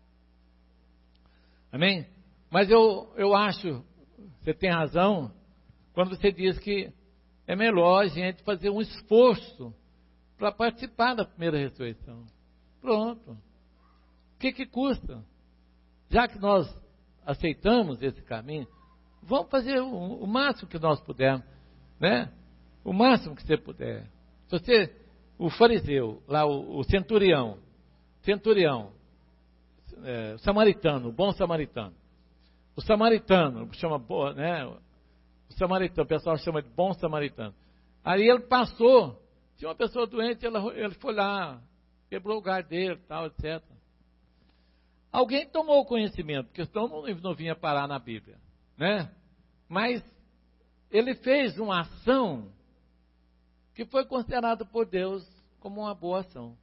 [SPEAKER 1] Amém? Mas eu, eu acho, você tem razão, quando você diz que é melhor a gente fazer um esforço para participar da primeira ressurreição. Pronto. O que que custa? Já que nós aceitamos esse caminho, vamos fazer o, o máximo que nós pudermos, né? O máximo que você puder. Se você, o fariseu, lá o, o centurião, centurião, é, samaritano, o bom samaritano. O samaritano, chama, né? O samaritano, o pessoal chama de bom samaritano. Aí ele passou, tinha uma pessoa doente, ele, ele foi lá, quebrou o lugar dele, tal, etcétera. Alguém tomou o conhecimento, porque senão não, não vinha parar na Bíblia, né? Mas ele fez uma ação que foi considerada por Deus como uma boa ação.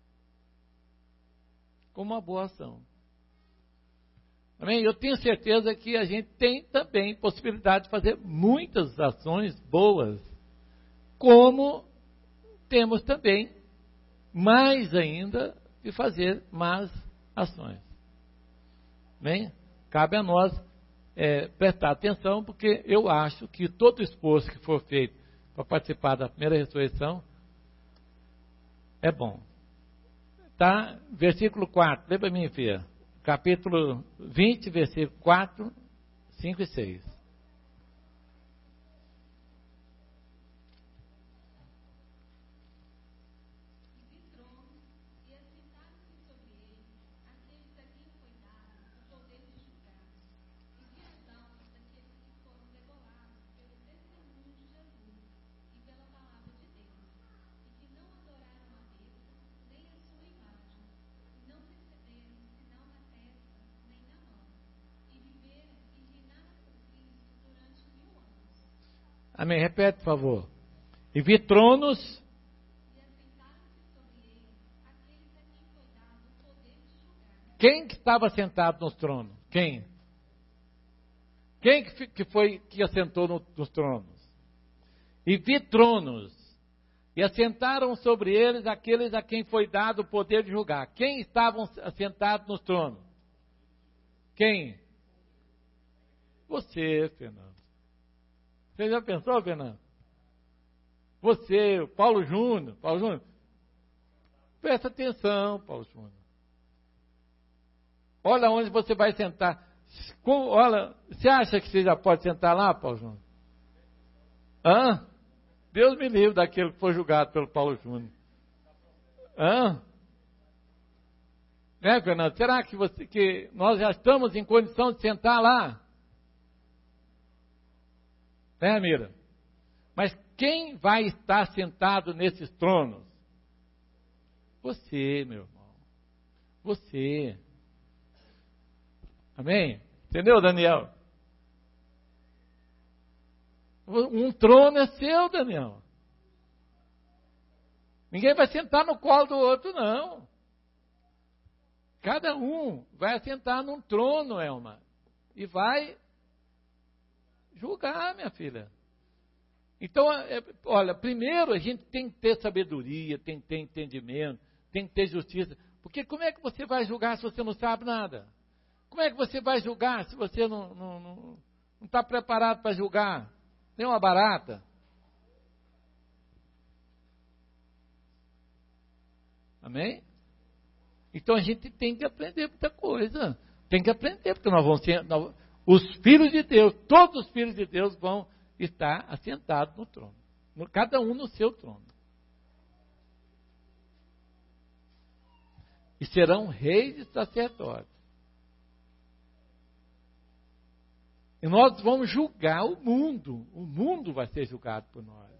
[SPEAKER 1] Como uma boa ação. Amém? Eu tenho certeza que a gente tem também possibilidade de fazer muitas ações boas, como temos também, mais ainda, de fazer más ações. Amém? Cabe a nós é, prestar atenção, porque eu acho que todo esforço que for feito para participar da primeira ressurreição é bom. Tá? Versículo quatro, lê para mim, filha. Capítulo vinte, versículo quatro, cinco e seis. Amém. Repete, por favor. E vi tronos. Quem que estava sentado nos tronos? Quem? Quem que, que foi que assentou no, nos tronos? E vi tronos. E assentaram sobre eles aqueles a quem foi dado o poder de julgar. Quem estavam assentados nos tronos? Quem? Você, Fernando. Você já pensou, Fernando? Você, Paulo Júnior, Paulo Júnior, presta atenção, Paulo Júnior. Olha onde você vai sentar. Olha, você acha que você já pode sentar lá, Paulo Júnior? Hã? Deus me livre daquele que foi julgado pelo Paulo Júnior. Hã? Né, Fernando? Será que, você, que nós já estamos em condição de sentar lá? Né, Mira? Mas quem vai estar sentado nesses tronos? Você, meu irmão. Você. Amém? Entendeu, Daniel? Um trono é seu, Daniel. Ninguém vai sentar no colo do outro, não. Cada um vai sentar num trono, Elma, e vai julgar, minha filha. Então, é, olha, primeiro a gente tem que ter sabedoria, tem que ter entendimento, tem que ter justiça. Porque como é que você vai julgar se você não sabe nada? Como é que você vai julgar se você não não, não, não está preparado para julgar? Nem uma barata. Amém? Então a gente tem que aprender muita coisa. Tem que aprender, porque nós vamos ser, nós, os filhos de Deus, todos os filhos de Deus vão estar assentados no trono. No, cada um no seu trono. E serão reis e sacerdotes. E nós vamos julgar o mundo. O mundo vai ser julgado por nós.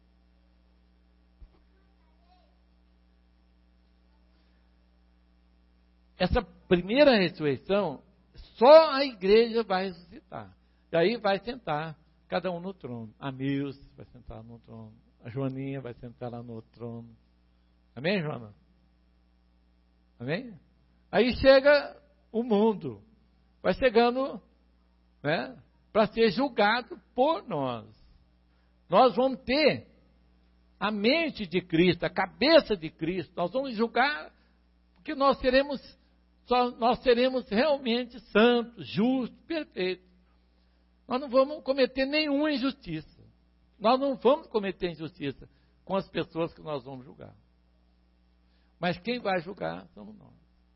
[SPEAKER 1] Essa primeira ressurreição, só a igreja vai ressuscitar. Daí vai sentar cada um no trono. A Milce vai sentar no trono. A Joaninha vai sentar lá no trono. Amém, Joana? Amém? Aí chega o mundo. Vai chegando, né, para ser julgado por nós. Nós vamos ter a mente de Cristo, a cabeça de Cristo. Nós vamos julgar, porque nós seremos, só, nós seremos realmente santos, justos, perfeitos. Nós não vamos cometer nenhuma injustiça. Nós não vamos cometer injustiça com as pessoas que nós vamos julgar. Mas quem vai julgar somos nós.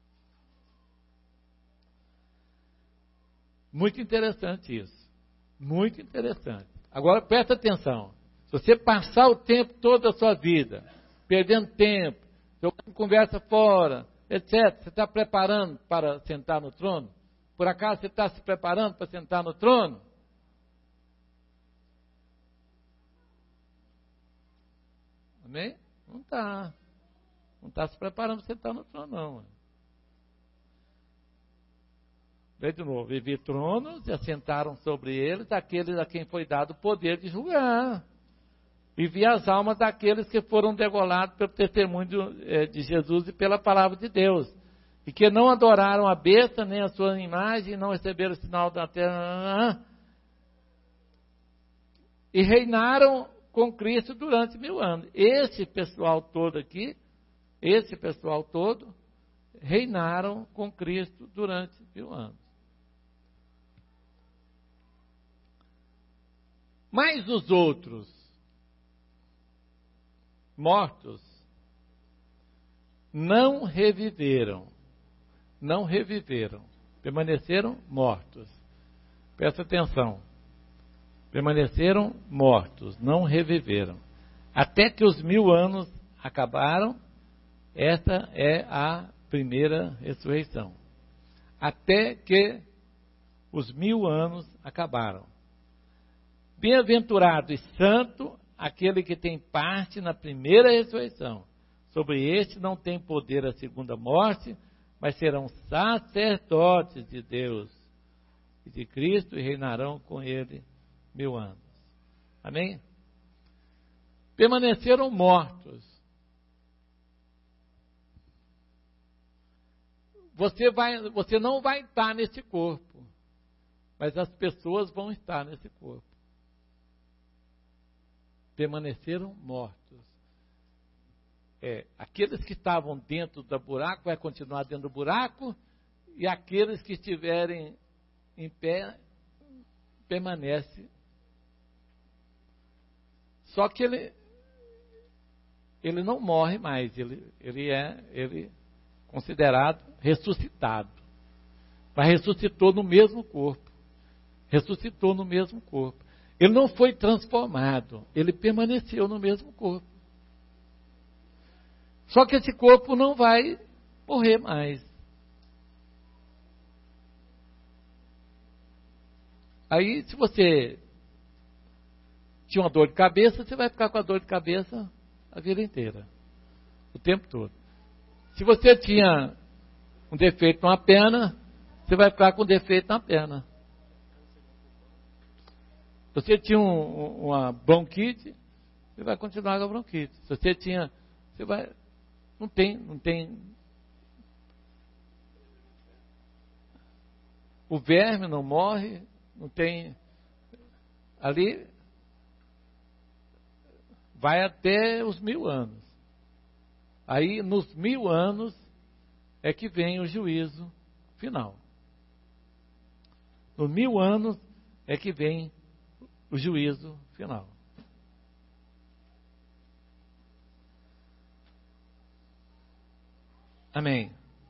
[SPEAKER 1] Muito interessante isso. Muito interessante. Agora presta atenção. Se você passar o tempo todo da sua vida, perdendo tempo, jogando conversa fora, etcétera, você está preparando para sentar no trono? Por acaso você está se preparando para sentar no trono? Amém? Não está. Não está se preparando para sentar no trono, não. Vê de novo. Vivi tronos e assentaram sobre eles aqueles a quem foi dado o poder de julgar. E vi as almas daqueles que foram degolados pelo testemunho de, de Jesus e pela palavra de Deus. E que não adoraram a besta, nem a sua imagem, e não receberam o sinal da terra. E reinaram com Cristo durante mil anos. Esse pessoal todo aqui, esse pessoal todo, reinaram com Cristo durante mil anos. Mas os outros, mortos, não reviveram. Não reviveram. Permaneceram mortos. Presta atenção. Permaneceram mortos, não reviveram. Até que os mil anos acabaram, esta é a primeira ressurreição. Até que os mil anos acabaram. Bem-aventurado e santo aquele que tem parte na primeira ressurreição. Sobre este não tem poder a segunda morte, mas serão sacerdotes de Deus e de Cristo e reinarão com ele mil anos. Amém? Permaneceram mortos. Você, vai, você não vai estar nesse corpo, mas as pessoas vão estar nesse corpo. Permaneceram mortos. É, aqueles que estavam dentro do buraco vai continuar dentro do buraco, e aqueles que estiverem em pé permanece. Só que ele ele não morre mais, ele ele é ele considerado ressuscitado. Mas ressuscitou no mesmo corpo. Ressuscitou no mesmo corpo. Ele não foi transformado, ele permaneceu no mesmo corpo. Só que esse corpo não vai morrer mais. Aí, se você tinha uma dor de cabeça, você vai ficar com a dor de cabeça a vida inteira, o tempo todo. Se você tinha um defeito numa perna, você vai ficar com defeito na perna. Se você tinha um, uma bronquite, você vai continuar com a bronquite. Se você tinha, você vai, não tem, não tem. O verme não morre, não tem. Ali vai até os mil anos. Aí, nos mil anos, é que vem o juízo final. Nos mil anos é que vem o juízo final. Amém.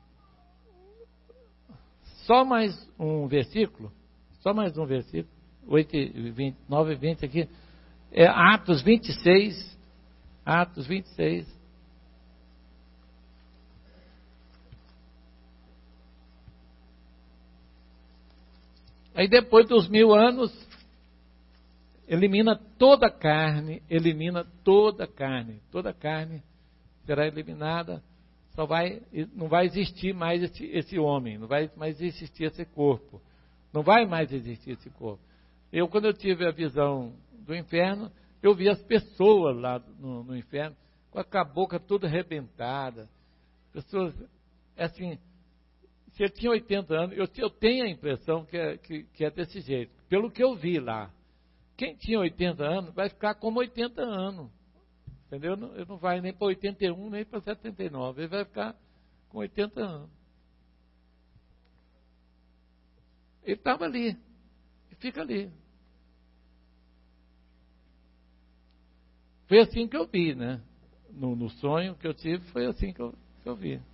[SPEAKER 1] Só mais um versículo, só mais um versículo, oito, vinte, nove e vinte aqui, é Atos vinte e seis, Atos vinte e seis. Aí depois dos mil anos, elimina toda a carne, elimina toda a carne, toda a carne será eliminada, só vai, não vai existir mais esse, esse homem, não vai mais existir esse corpo, não vai mais existir esse corpo. Eu, quando eu tive a visão do inferno, eu vi as pessoas lá no, no inferno, com a boca toda arrebentada, pessoas, assim, se eu tinha oitenta anos, eu, eu tenho a impressão que é, que, que é desse jeito, pelo que eu vi lá. Quem tinha oitenta anos vai ficar como oitenta anos. Entendeu? Não, ele não vai nem para oitenta e um, nem para setenta e nove. Ele vai ficar com oitenta anos. Ele estava ali. E fica ali. Foi assim que eu vi, né? No, no sonho que eu tive, foi assim que eu, que eu vi.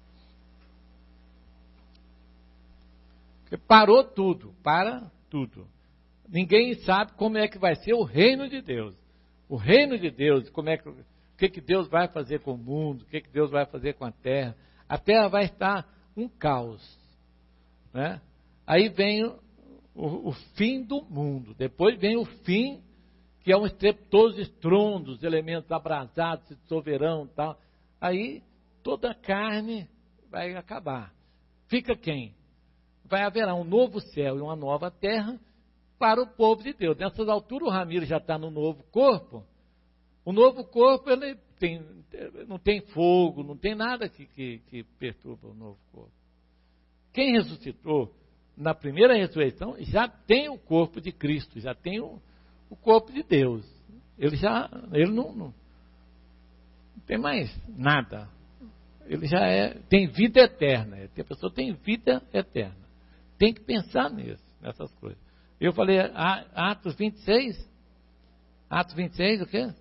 [SPEAKER 1] Porque parou tudo. Para tudo. Ninguém sabe como é que vai ser o reino de Deus. O reino de Deus, como é que, o que, que Deus vai fazer com o mundo, o que, que Deus vai fazer com a terra. A terra vai estar um caos. Né? Aí vem o, o, o fim do mundo. Depois vem o fim, que é um estrepitoso estrondo, os elementos abrasados, se dissolverão e tal. Aí toda a carne vai acabar. Fica quem? Vai haver um novo céu e uma nova terra, para o povo de Deus. Nessas alturas o Ramiro já está no novo corpo. O novo corpo ele tem, não tem fogo, não tem nada que, que, que perturba o novo corpo. Quem ressuscitou na primeira ressurreição já tem o corpo de Cristo, já tem o, o corpo de Deus. Ele já ele não, não, não tem mais nada. Ele já é, tem vida eterna. A pessoa tem vida eterna. Tem que pensar nisso, nessas coisas. Eu falei, Atos vinte e seis? Atos vinte e seis, o quê?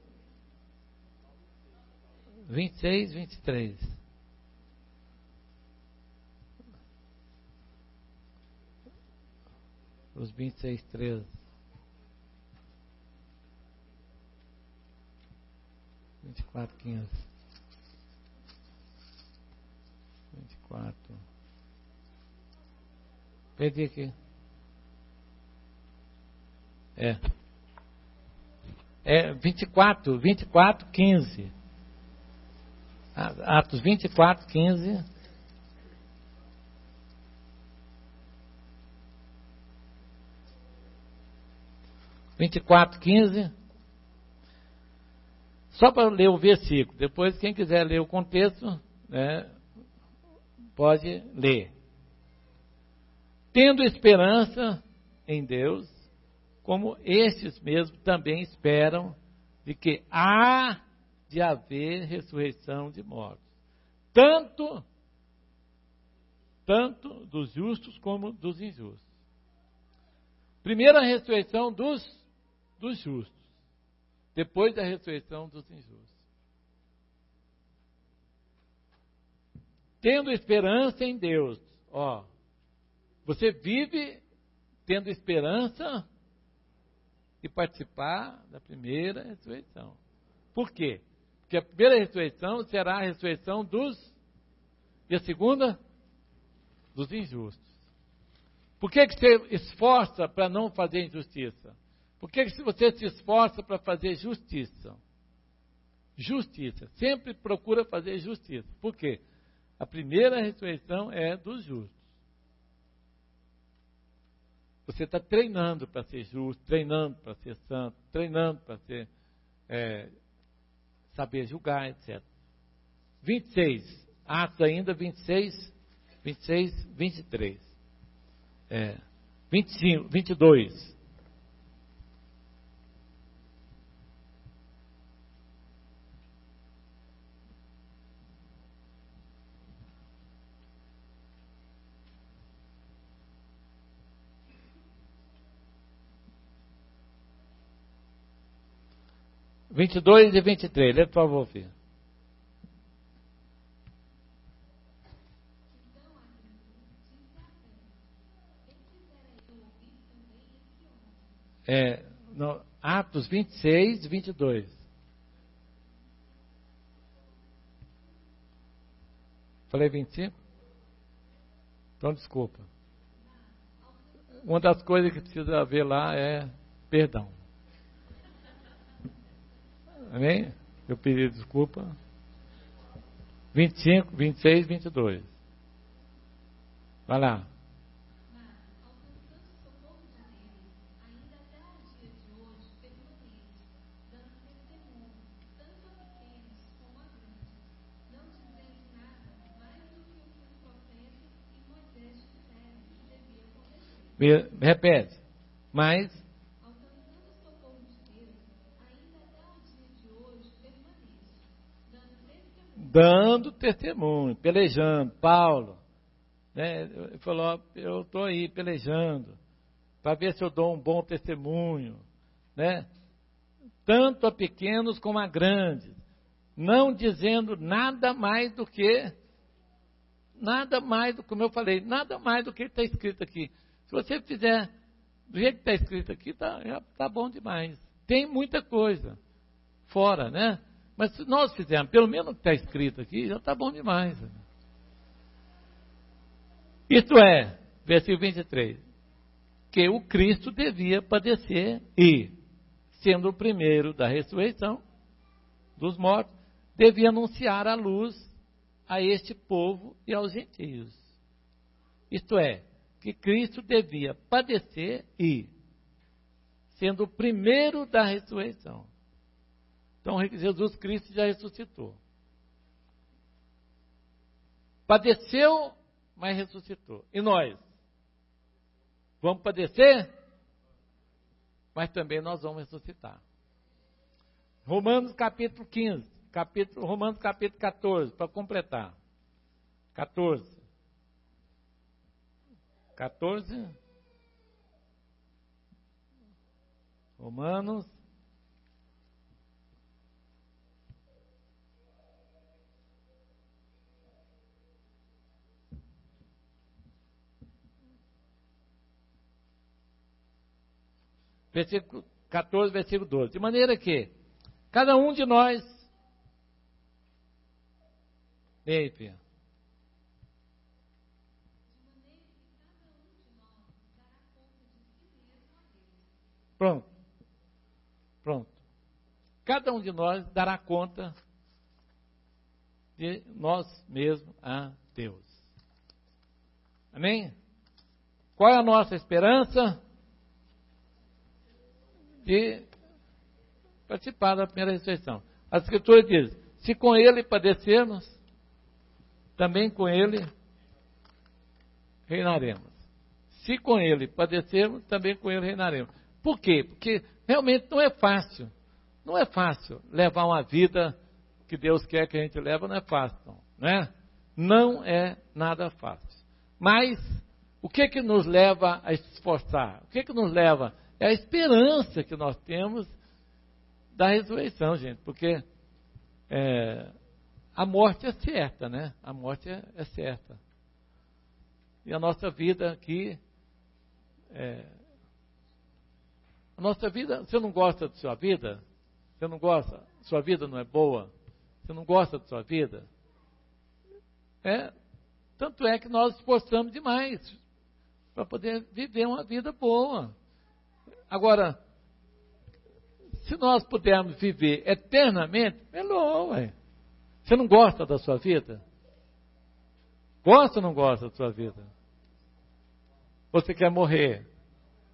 [SPEAKER 1] vinte e seis, vinte e três. Os vinte e seis, treze. vinte e quatro, quinze. vinte e quatro. Perdi aqui. É. É vinte e quatro, vinte e quatro, quinze. Atos vinte e quatro, quinze. vinte e quatro, quinze. Só para ler o versículo. Depois, quem quiser ler o contexto, né, pode ler. Tendo esperança em Deus, como estes mesmos também esperam de que há de haver ressurreição de mortos, tanto, tanto dos justos como dos injustos. Primeiro a ressurreição dos, dos justos, depois a ressurreição dos injustos. Tendo esperança em Deus, ó, você vive tendo esperança e participar da primeira ressurreição. Por quê? Porque a primeira ressurreição será a ressurreição dos... E a segunda? Dos injustos. Por que, que você esforça para não fazer injustiça? Por que, que você se esforça para fazer justiça? Justiça. Sempre procura fazer justiça. Por quê? A primeira ressurreição é dos justos. Você está treinando para ser justo, treinando para ser santo, treinando para ser, é, saber julgar, etcétera. vinte e seis, Atos ainda, vinte e seis, vinte e seis, vinte e três. É, vinte e cinco, vinte e dois. vinte e dois e vinte e três, lê por favor, filho. É, no, Atos vinte e seis e vinte e dois. Falei vinte e cinco? Então, desculpa. Uma das coisas que precisa ver lá é perdão. Amém? Eu pedi desculpa. vinte e cinco, vinte e seis, vinte e dois. Vai lá. Me, repete. Mas dando testemunho, pelejando. Paulo, né, ele falou, eu estou aí pelejando, para ver se eu dou um bom testemunho, né, tanto a pequenos como a grandes, não dizendo nada mais do que, nada mais do, como eu falei, nada mais do que está escrito aqui. Se você fizer do jeito que está escrito aqui, tá, já está bom demais. Tem muita coisa fora, né? Mas se nós fizermos pelo menos o que está escrito aqui, já está bom demais. Isto é, versículo vinte e três, que o Cristo devia padecer e, sendo o primeiro da ressurreição dos mortos, devia anunciar a luz a este povo e aos gentios. Isto é, que Cristo devia padecer e, sendo o primeiro da ressurreição. Então, Jesus Cristo já ressuscitou. Padeceu, mas ressuscitou. E nós? Vamos padecer? Mas também nós vamos ressuscitar. Romanos capítulo quinze, capítulo, Romanos capítulo catorze, para completar. catorze. catorze. Romanos. Versículo catorze, versículo doze. De maneira que cada um de nós. Ei, Pia. Pronto. Pronto. Cada um de nós dará conta de nós mesmos a Deus. Amém? Qual é a nossa esperança? De participar da primeira ressurreição. A Escritura diz, se com ele padecermos, também com ele reinaremos. Se com ele padecermos, também com ele reinaremos. Por quê? Porque realmente não é fácil. Não é fácil levar uma vida que Deus quer que a gente leve, não é fácil, não, não é? Não é nada fácil. Mas, o que que nos leva a esforçar? O que que nos leva? É a esperança que nós temos da ressurreição, gente. Porque é, a morte é certa, né? A morte é, é certa. E a nossa vida aqui... É, a nossa vida... Você não gosta de sua vida? Você não gosta? Sua vida não é boa? Você não gosta de sua vida? É, tanto é que nós esforçamos demais para poder viver uma vida boa. Agora, se nós pudermos viver eternamente, melhor, ué. Você não gosta da sua vida? Gosta ou não gosta da sua vida? Você quer morrer?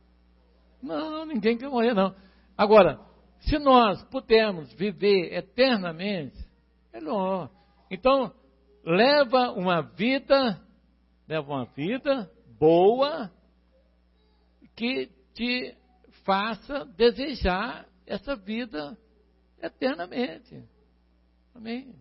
[SPEAKER 1] Não, ninguém quer morrer, não. Agora, se nós pudermos viver eternamente, melhor. Então, leva uma vida, leva uma vida boa, que te faça desejar essa vida eternamente. Amém?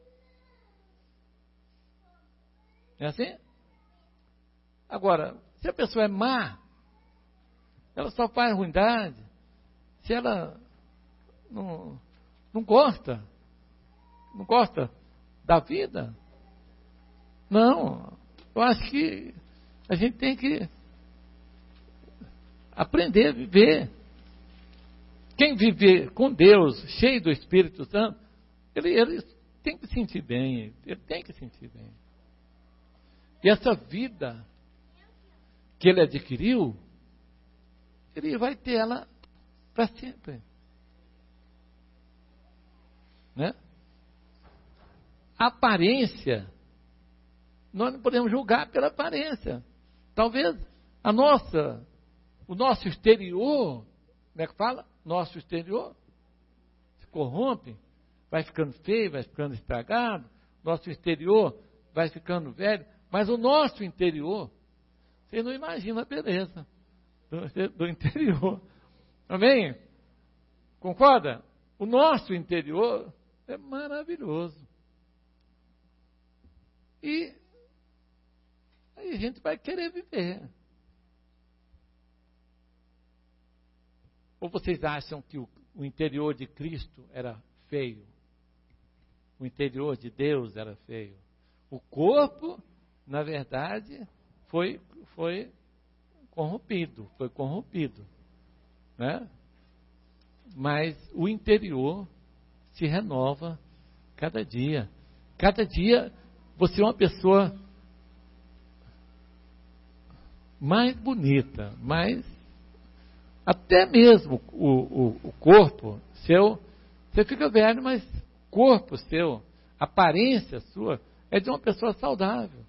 [SPEAKER 1] É assim? Agora, se a pessoa é má, ela só faz ruindade, se ela não, não gosta, não gosta da vida, não, eu acho que a gente tem que aprender a viver. Quem viver com Deus, cheio do Espírito Santo, ele, ele tem que sentir bem, ele tem que sentir bem. E essa vida que ele adquiriu, ele vai ter ela para sempre. Né? A aparência, nós não podemos julgar pela aparência. Talvez a nossa, o nosso exterior, como é que fala? Nosso exterior se corrompe, vai ficando feio, vai ficando estragado, nosso exterior vai ficando velho, mas o nosso interior, você não imagina a beleza do, do interior. Amém? Concorda? O nosso interior é maravilhoso. E aí a gente vai querer viver. Ou vocês acham que o, o interior de Cristo era feio? O interior de Deus era feio? O corpo, na verdade, foi, foi corrompido, foi corrompido, né? Mas o interior se renova cada dia. Cada dia você é uma pessoa mais bonita, mais até mesmo o, o, o corpo seu, você fica velho, mas corpo seu, aparência sua, é de uma pessoa saudável.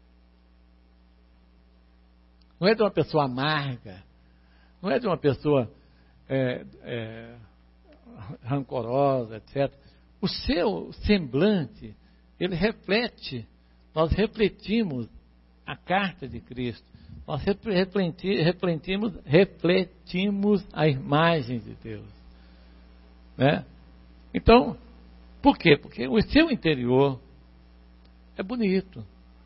[SPEAKER 1] Não é de uma pessoa amarga, não é de uma pessoa é, é, rancorosa, etcétera. O seu semblante, ele reflete, nós refletimos a carta de Cristo, nós refletimos, refletimos, refletimos a imagem de Deus. Né? Então, por quê? Porque o seu interior é bonito.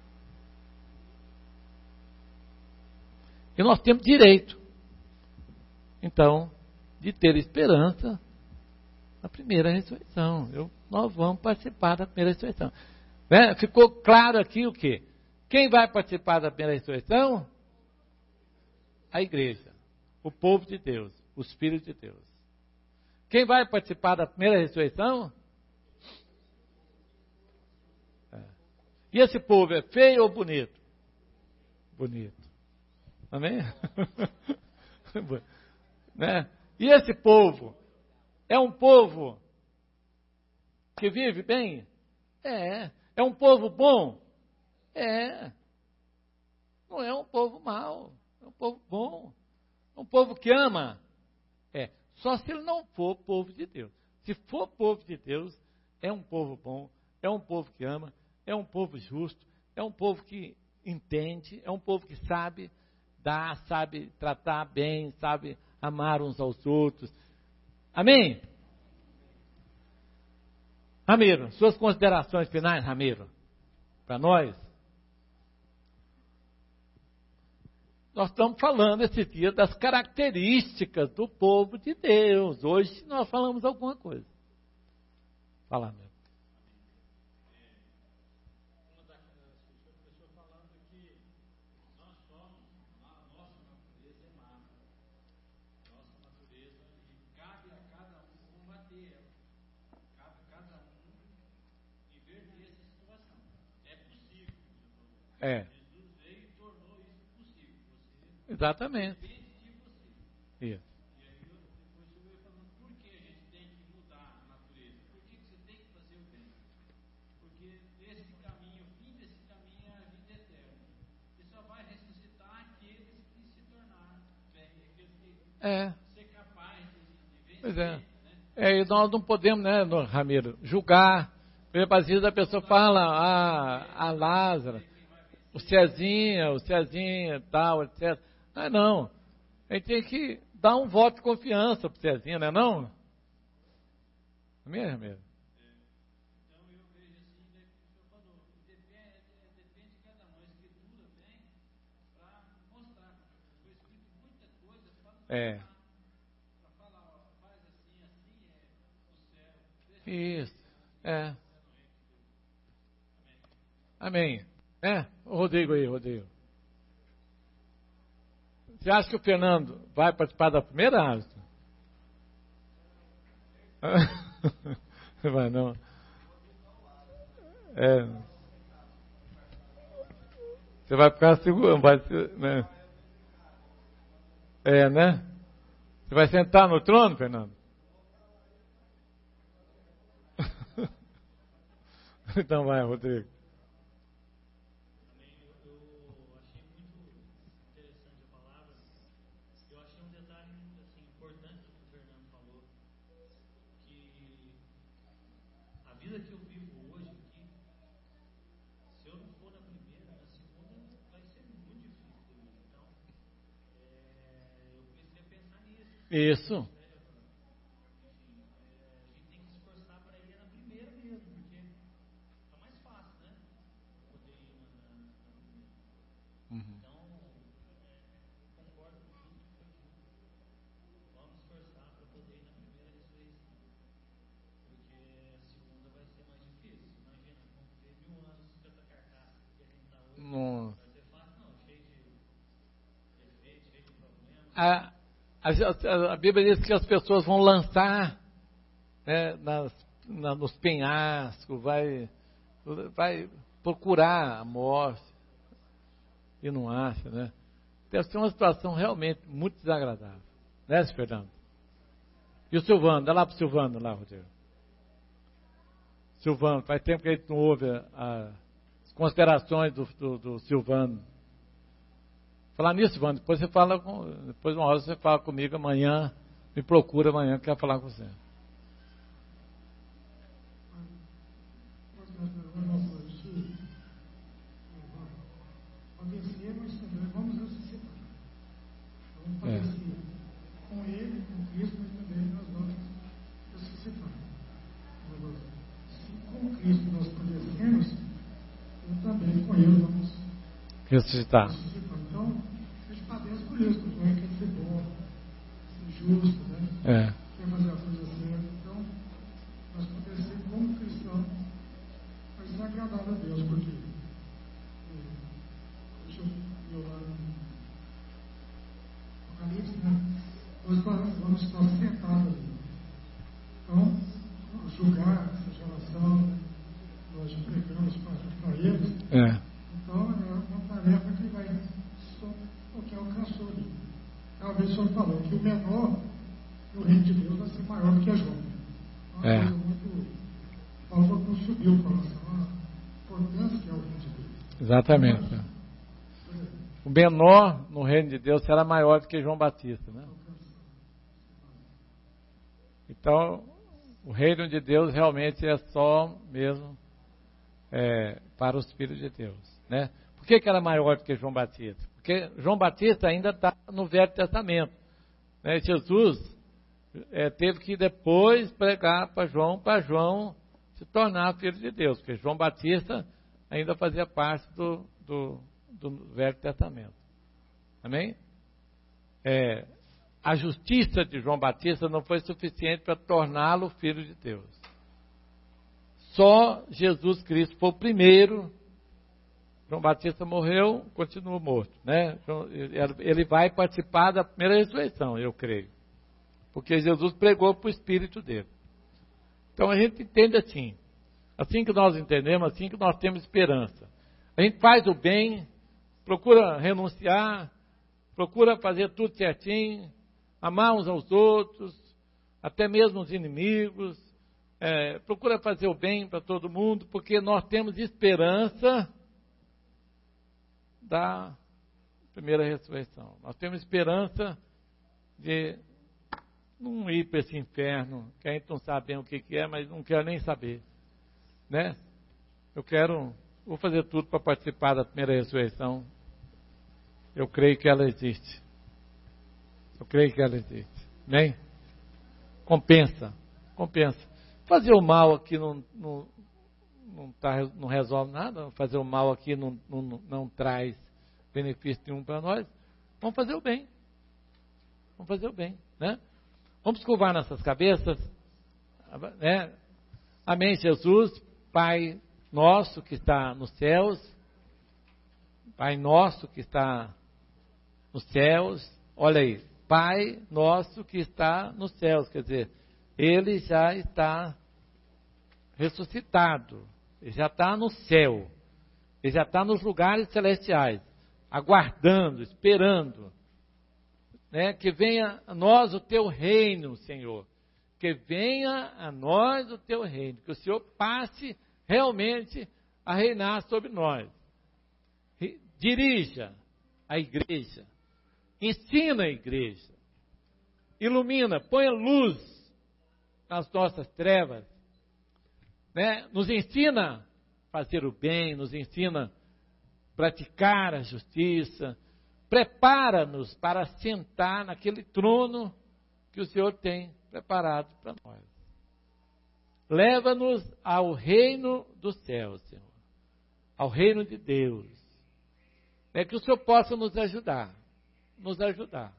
[SPEAKER 1] E nós temos direito, então, de ter esperança na primeira ressurreição. Eu, nós vamos participar da primeira ressurreição. Né? Ficou claro aqui o quê? Quem vai participar da primeira ressurreição? A igreja, o povo de Deus, os filhos de Deus. Quem vai participar da primeira ressurreição? É. E esse povo é feio ou bonito? Bonito. Amém? Né? E esse povo é um povo que vive bem? É. É um povo bom? É. Não é um povo mau, é um povo bom. É um povo que ama? É. Só se ele não for povo de Deus. Se for povo de Deus, é um povo bom, é um povo que ama, é um povo justo, é um povo que entende, é um povo que sabe dar, sabe tratar bem, sabe amar uns aos outros. Amém? Ramiro, suas considerações finais, Ramiro, para nós. Nós estamos falando esse dia das características do povo de Deus. Hoje nós falamos alguma coisa. Fala, meu. É.
[SPEAKER 3] Jesus veio e tornou isso possível. Você
[SPEAKER 1] Exatamente.
[SPEAKER 3] depende de você.
[SPEAKER 1] Isso.
[SPEAKER 3] E aí eu, depois eu ia falando, por que a gente tem que mudar a natureza? Por que você tem que fazer o bem? Porque esse caminho, o fim desse caminho é a vida eterna. E só vai ressuscitar aqueles que se tornaram bem, aqueles que
[SPEAKER 1] É. Pois é. É, e nós não podemos, né, Ramiro, julgar. Por exemplo, às vezes a pessoa fala, ah, a Lázaro, o Cezinha, o Cezinha, tal, etcétera. Não, não. A gente tem que dar um voto de confiança pro Cezinha, não é não? Amém, Ramiro? É. Isso. É. Amém. É, o Rodrigo aí, Rodrigo. Você acha que o Fernando vai participar da primeira, Alisson? Não vai não. É. Você vai ficar seguro, vai ser, né? É, né? Você vai sentar no trono, Fernando? Então vai, Rodrigo. Isso. Uhum. Não. A, a, a Bíblia diz que as pessoas vão lançar, né, nas, na, nos penhascos, vai, vai procurar a morte e não acha, né? Deve ser uma situação realmente muito desagradável, né, Fernando? E o Silvano, dá lá para o Silvano, lá, Rodrigo. Silvano, faz tempo que a gente não ouve a, as considerações do, do, do Silvano. Falar nisso, Silvano, depois você fala com, depois uma hora você fala comigo amanhã, me procura amanhã, quero falar com você.
[SPEAKER 3] Vamos ressuscitar. Vamos padecer com ele, com Cristo, mas também nós vamos ressuscitar. Se com Cristo nós padecemos, eu também com ele vamos
[SPEAKER 1] ressuscitar.
[SPEAKER 3] ressuscitar. Então, a gente padece por isso, porque não é quer ser bom, ser justo, né?
[SPEAKER 1] É.
[SPEAKER 3] Quer fazer a coisa certa. Então, nós padecer como cristãos, vai ser agradável a Deus, porque deixa eu olhar no Apocalipse, né? Nós vamos estar sentados ali. Então, julgar essa geração, né? Nós pregamos para eles.
[SPEAKER 1] É.
[SPEAKER 3] Então, é uma tarefa que vai só o que alcançou ali. Uma vez o senhor falou que o menor no reino de Deus vai ser maior do que a João. Uma
[SPEAKER 1] É.
[SPEAKER 3] coisa muito. Paulo não subiu com relação à importância que é o reino de Deus.
[SPEAKER 1] Exatamente.
[SPEAKER 3] Mas,
[SPEAKER 1] o menor no reino de Deus será maior do que João Batista, né? Então, o reino de Deus realmente é só mesmo é, para os filhos de Deus, né? Por que que era maior do que João Batista? Porque João Batista ainda está no Velho Testamento, né? Jesus é, teve que depois pregar para João, para João se tornar filho de Deus, porque João Batista ainda fazia parte do, do, do Velho Testamento. Amém? É, a justiça de João Batista não foi suficiente para torná-lo filho de Deus. Só Jesus Cristo foi o primeiro. João Batista morreu, continua morto, né? Ele vai participar da primeira ressurreição, eu creio. Porque Jesus pregou para o Espírito dele. Então a gente entende assim. Assim que nós entendemos, assim que nós temos esperança. A gente faz o bem, procura renunciar, procura fazer tudo certinho, amar uns aos outros, até mesmo os inimigos, é, procura fazer o bem para todo mundo, porque nós temos esperança da primeira ressurreição. Nós temos esperança de não ir para esse inferno, que a gente não sabe bem o que, que é, mas não quero nem saber, né? Eu quero, vou fazer tudo para participar da primeira ressurreição. Eu creio que ela existe. Eu creio que ela existe. Amém? Compensa, compensa. Fazer o mal aqui não, não, não, tá, não resolve nada, fazer o mal aqui não, não, não traz benefício nenhum para nós. Vamos fazer o bem. Vamos fazer o bem, né? Vamos curvar nossas cabeças, né? Amém, Jesus, Pai nosso que está nos céus, Pai nosso que está nos céus, olha aí, Pai nosso que está nos céus, quer dizer, Ele já está ressuscitado, Ele já está no céu, Ele já está nos lugares celestiais, aguardando, esperando, né, que venha a nós o Teu reino, Senhor, que venha a nós o Teu reino, que o Senhor passe realmente a reinar sobre nós. Dirija a igreja, ensina a igreja, ilumina, ponha luz nas nossas trevas, né? Nos ensina a fazer o bem, nos ensina a praticar a justiça, prepara-nos para sentar naquele trono que o Senhor tem preparado para nós. Leva-nos ao reino dos céus, Senhor, ao reino de Deus. É que o Senhor possa nos ajudar, nos ajudar.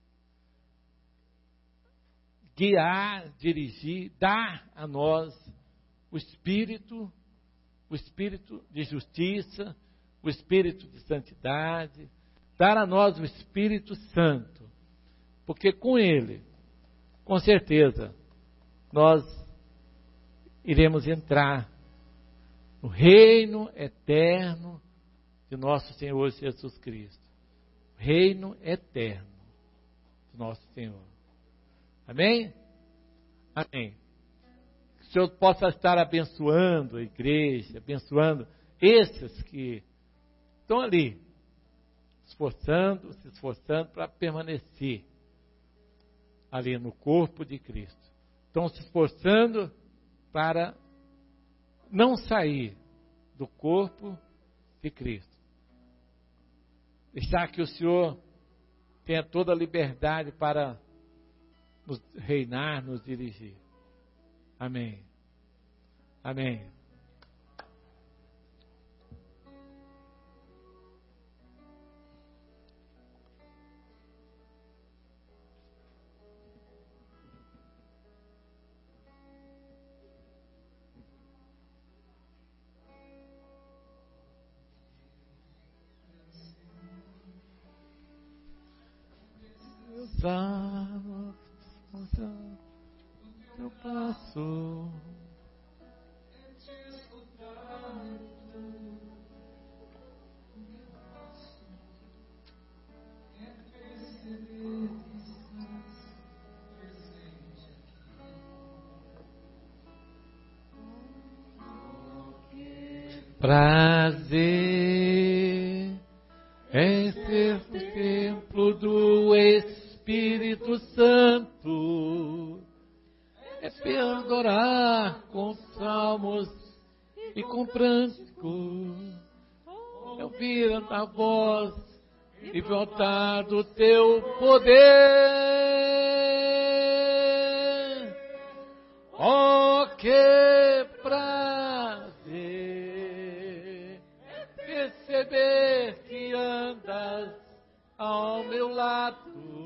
[SPEAKER 1] Guiar, dirigir, dar a nós o Espírito, o Espírito de justiça, o Espírito de santidade, dar a nós o Espírito Santo, porque com Ele, com certeza, nós iremos entrar no reino eterno de nosso Senhor Jesus Cristo. Reino eterno do nosso Senhor. Amém? Amém. Que o Senhor possa estar abençoando a igreja, abençoando esses que estão ali, esforçando, se esforçando para permanecer ali no corpo de Cristo. Estão se esforçando para não sair do corpo de Cristo. Deixar que o Senhor tenha toda a liberdade para nos reinar, nos dirigir. Amém. Amém. Eu passo prazer em ser o templo do Espírito Santo, é adorar com salmos e com pranto, é ouvir a voz e voltar do teu poder. Oh, que prazer perceber que andas ao meu lado,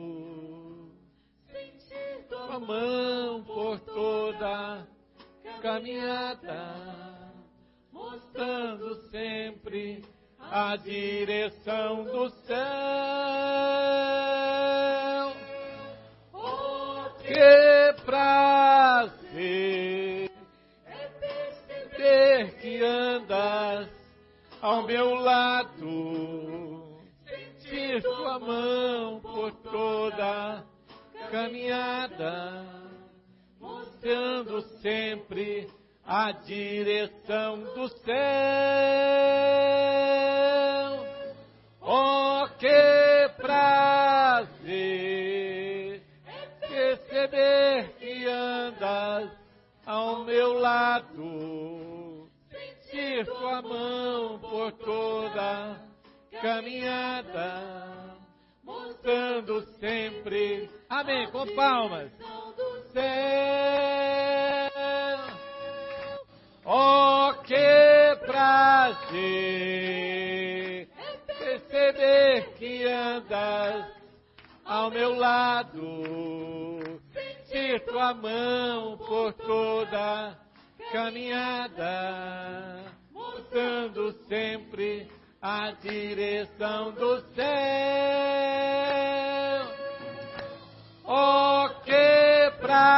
[SPEAKER 1] tua mão por toda caminhada, mostrando sempre a direção do céu. Oh, que prazer é perceber que andas ao meu lado, sentir tua mão por toda caminhada, mostrando sempre a direção do céu. Oh, que prazer mão por toda caminhada, mostrando sempre, amém, com palmas, céu. Oh, que prazer perceber que andas ao meu lado, sentir tua mão por toda caminhada, mostrando sempre a direção do céu. Oh, que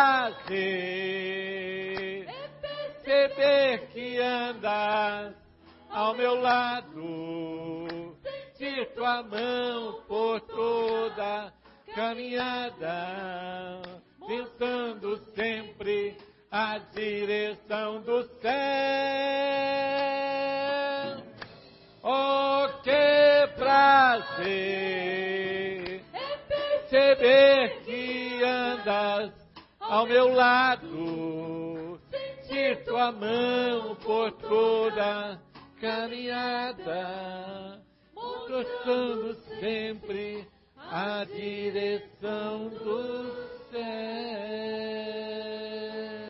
[SPEAKER 1] prazer perceber que andas ao meu lado, sentir tua mão por toda caminhada, pensando sempre a direção do céu. Oh, que prazer perceber que andas ao meu lado, sentir tua mão por toda caminhada, mostrando sempre a direção do céu.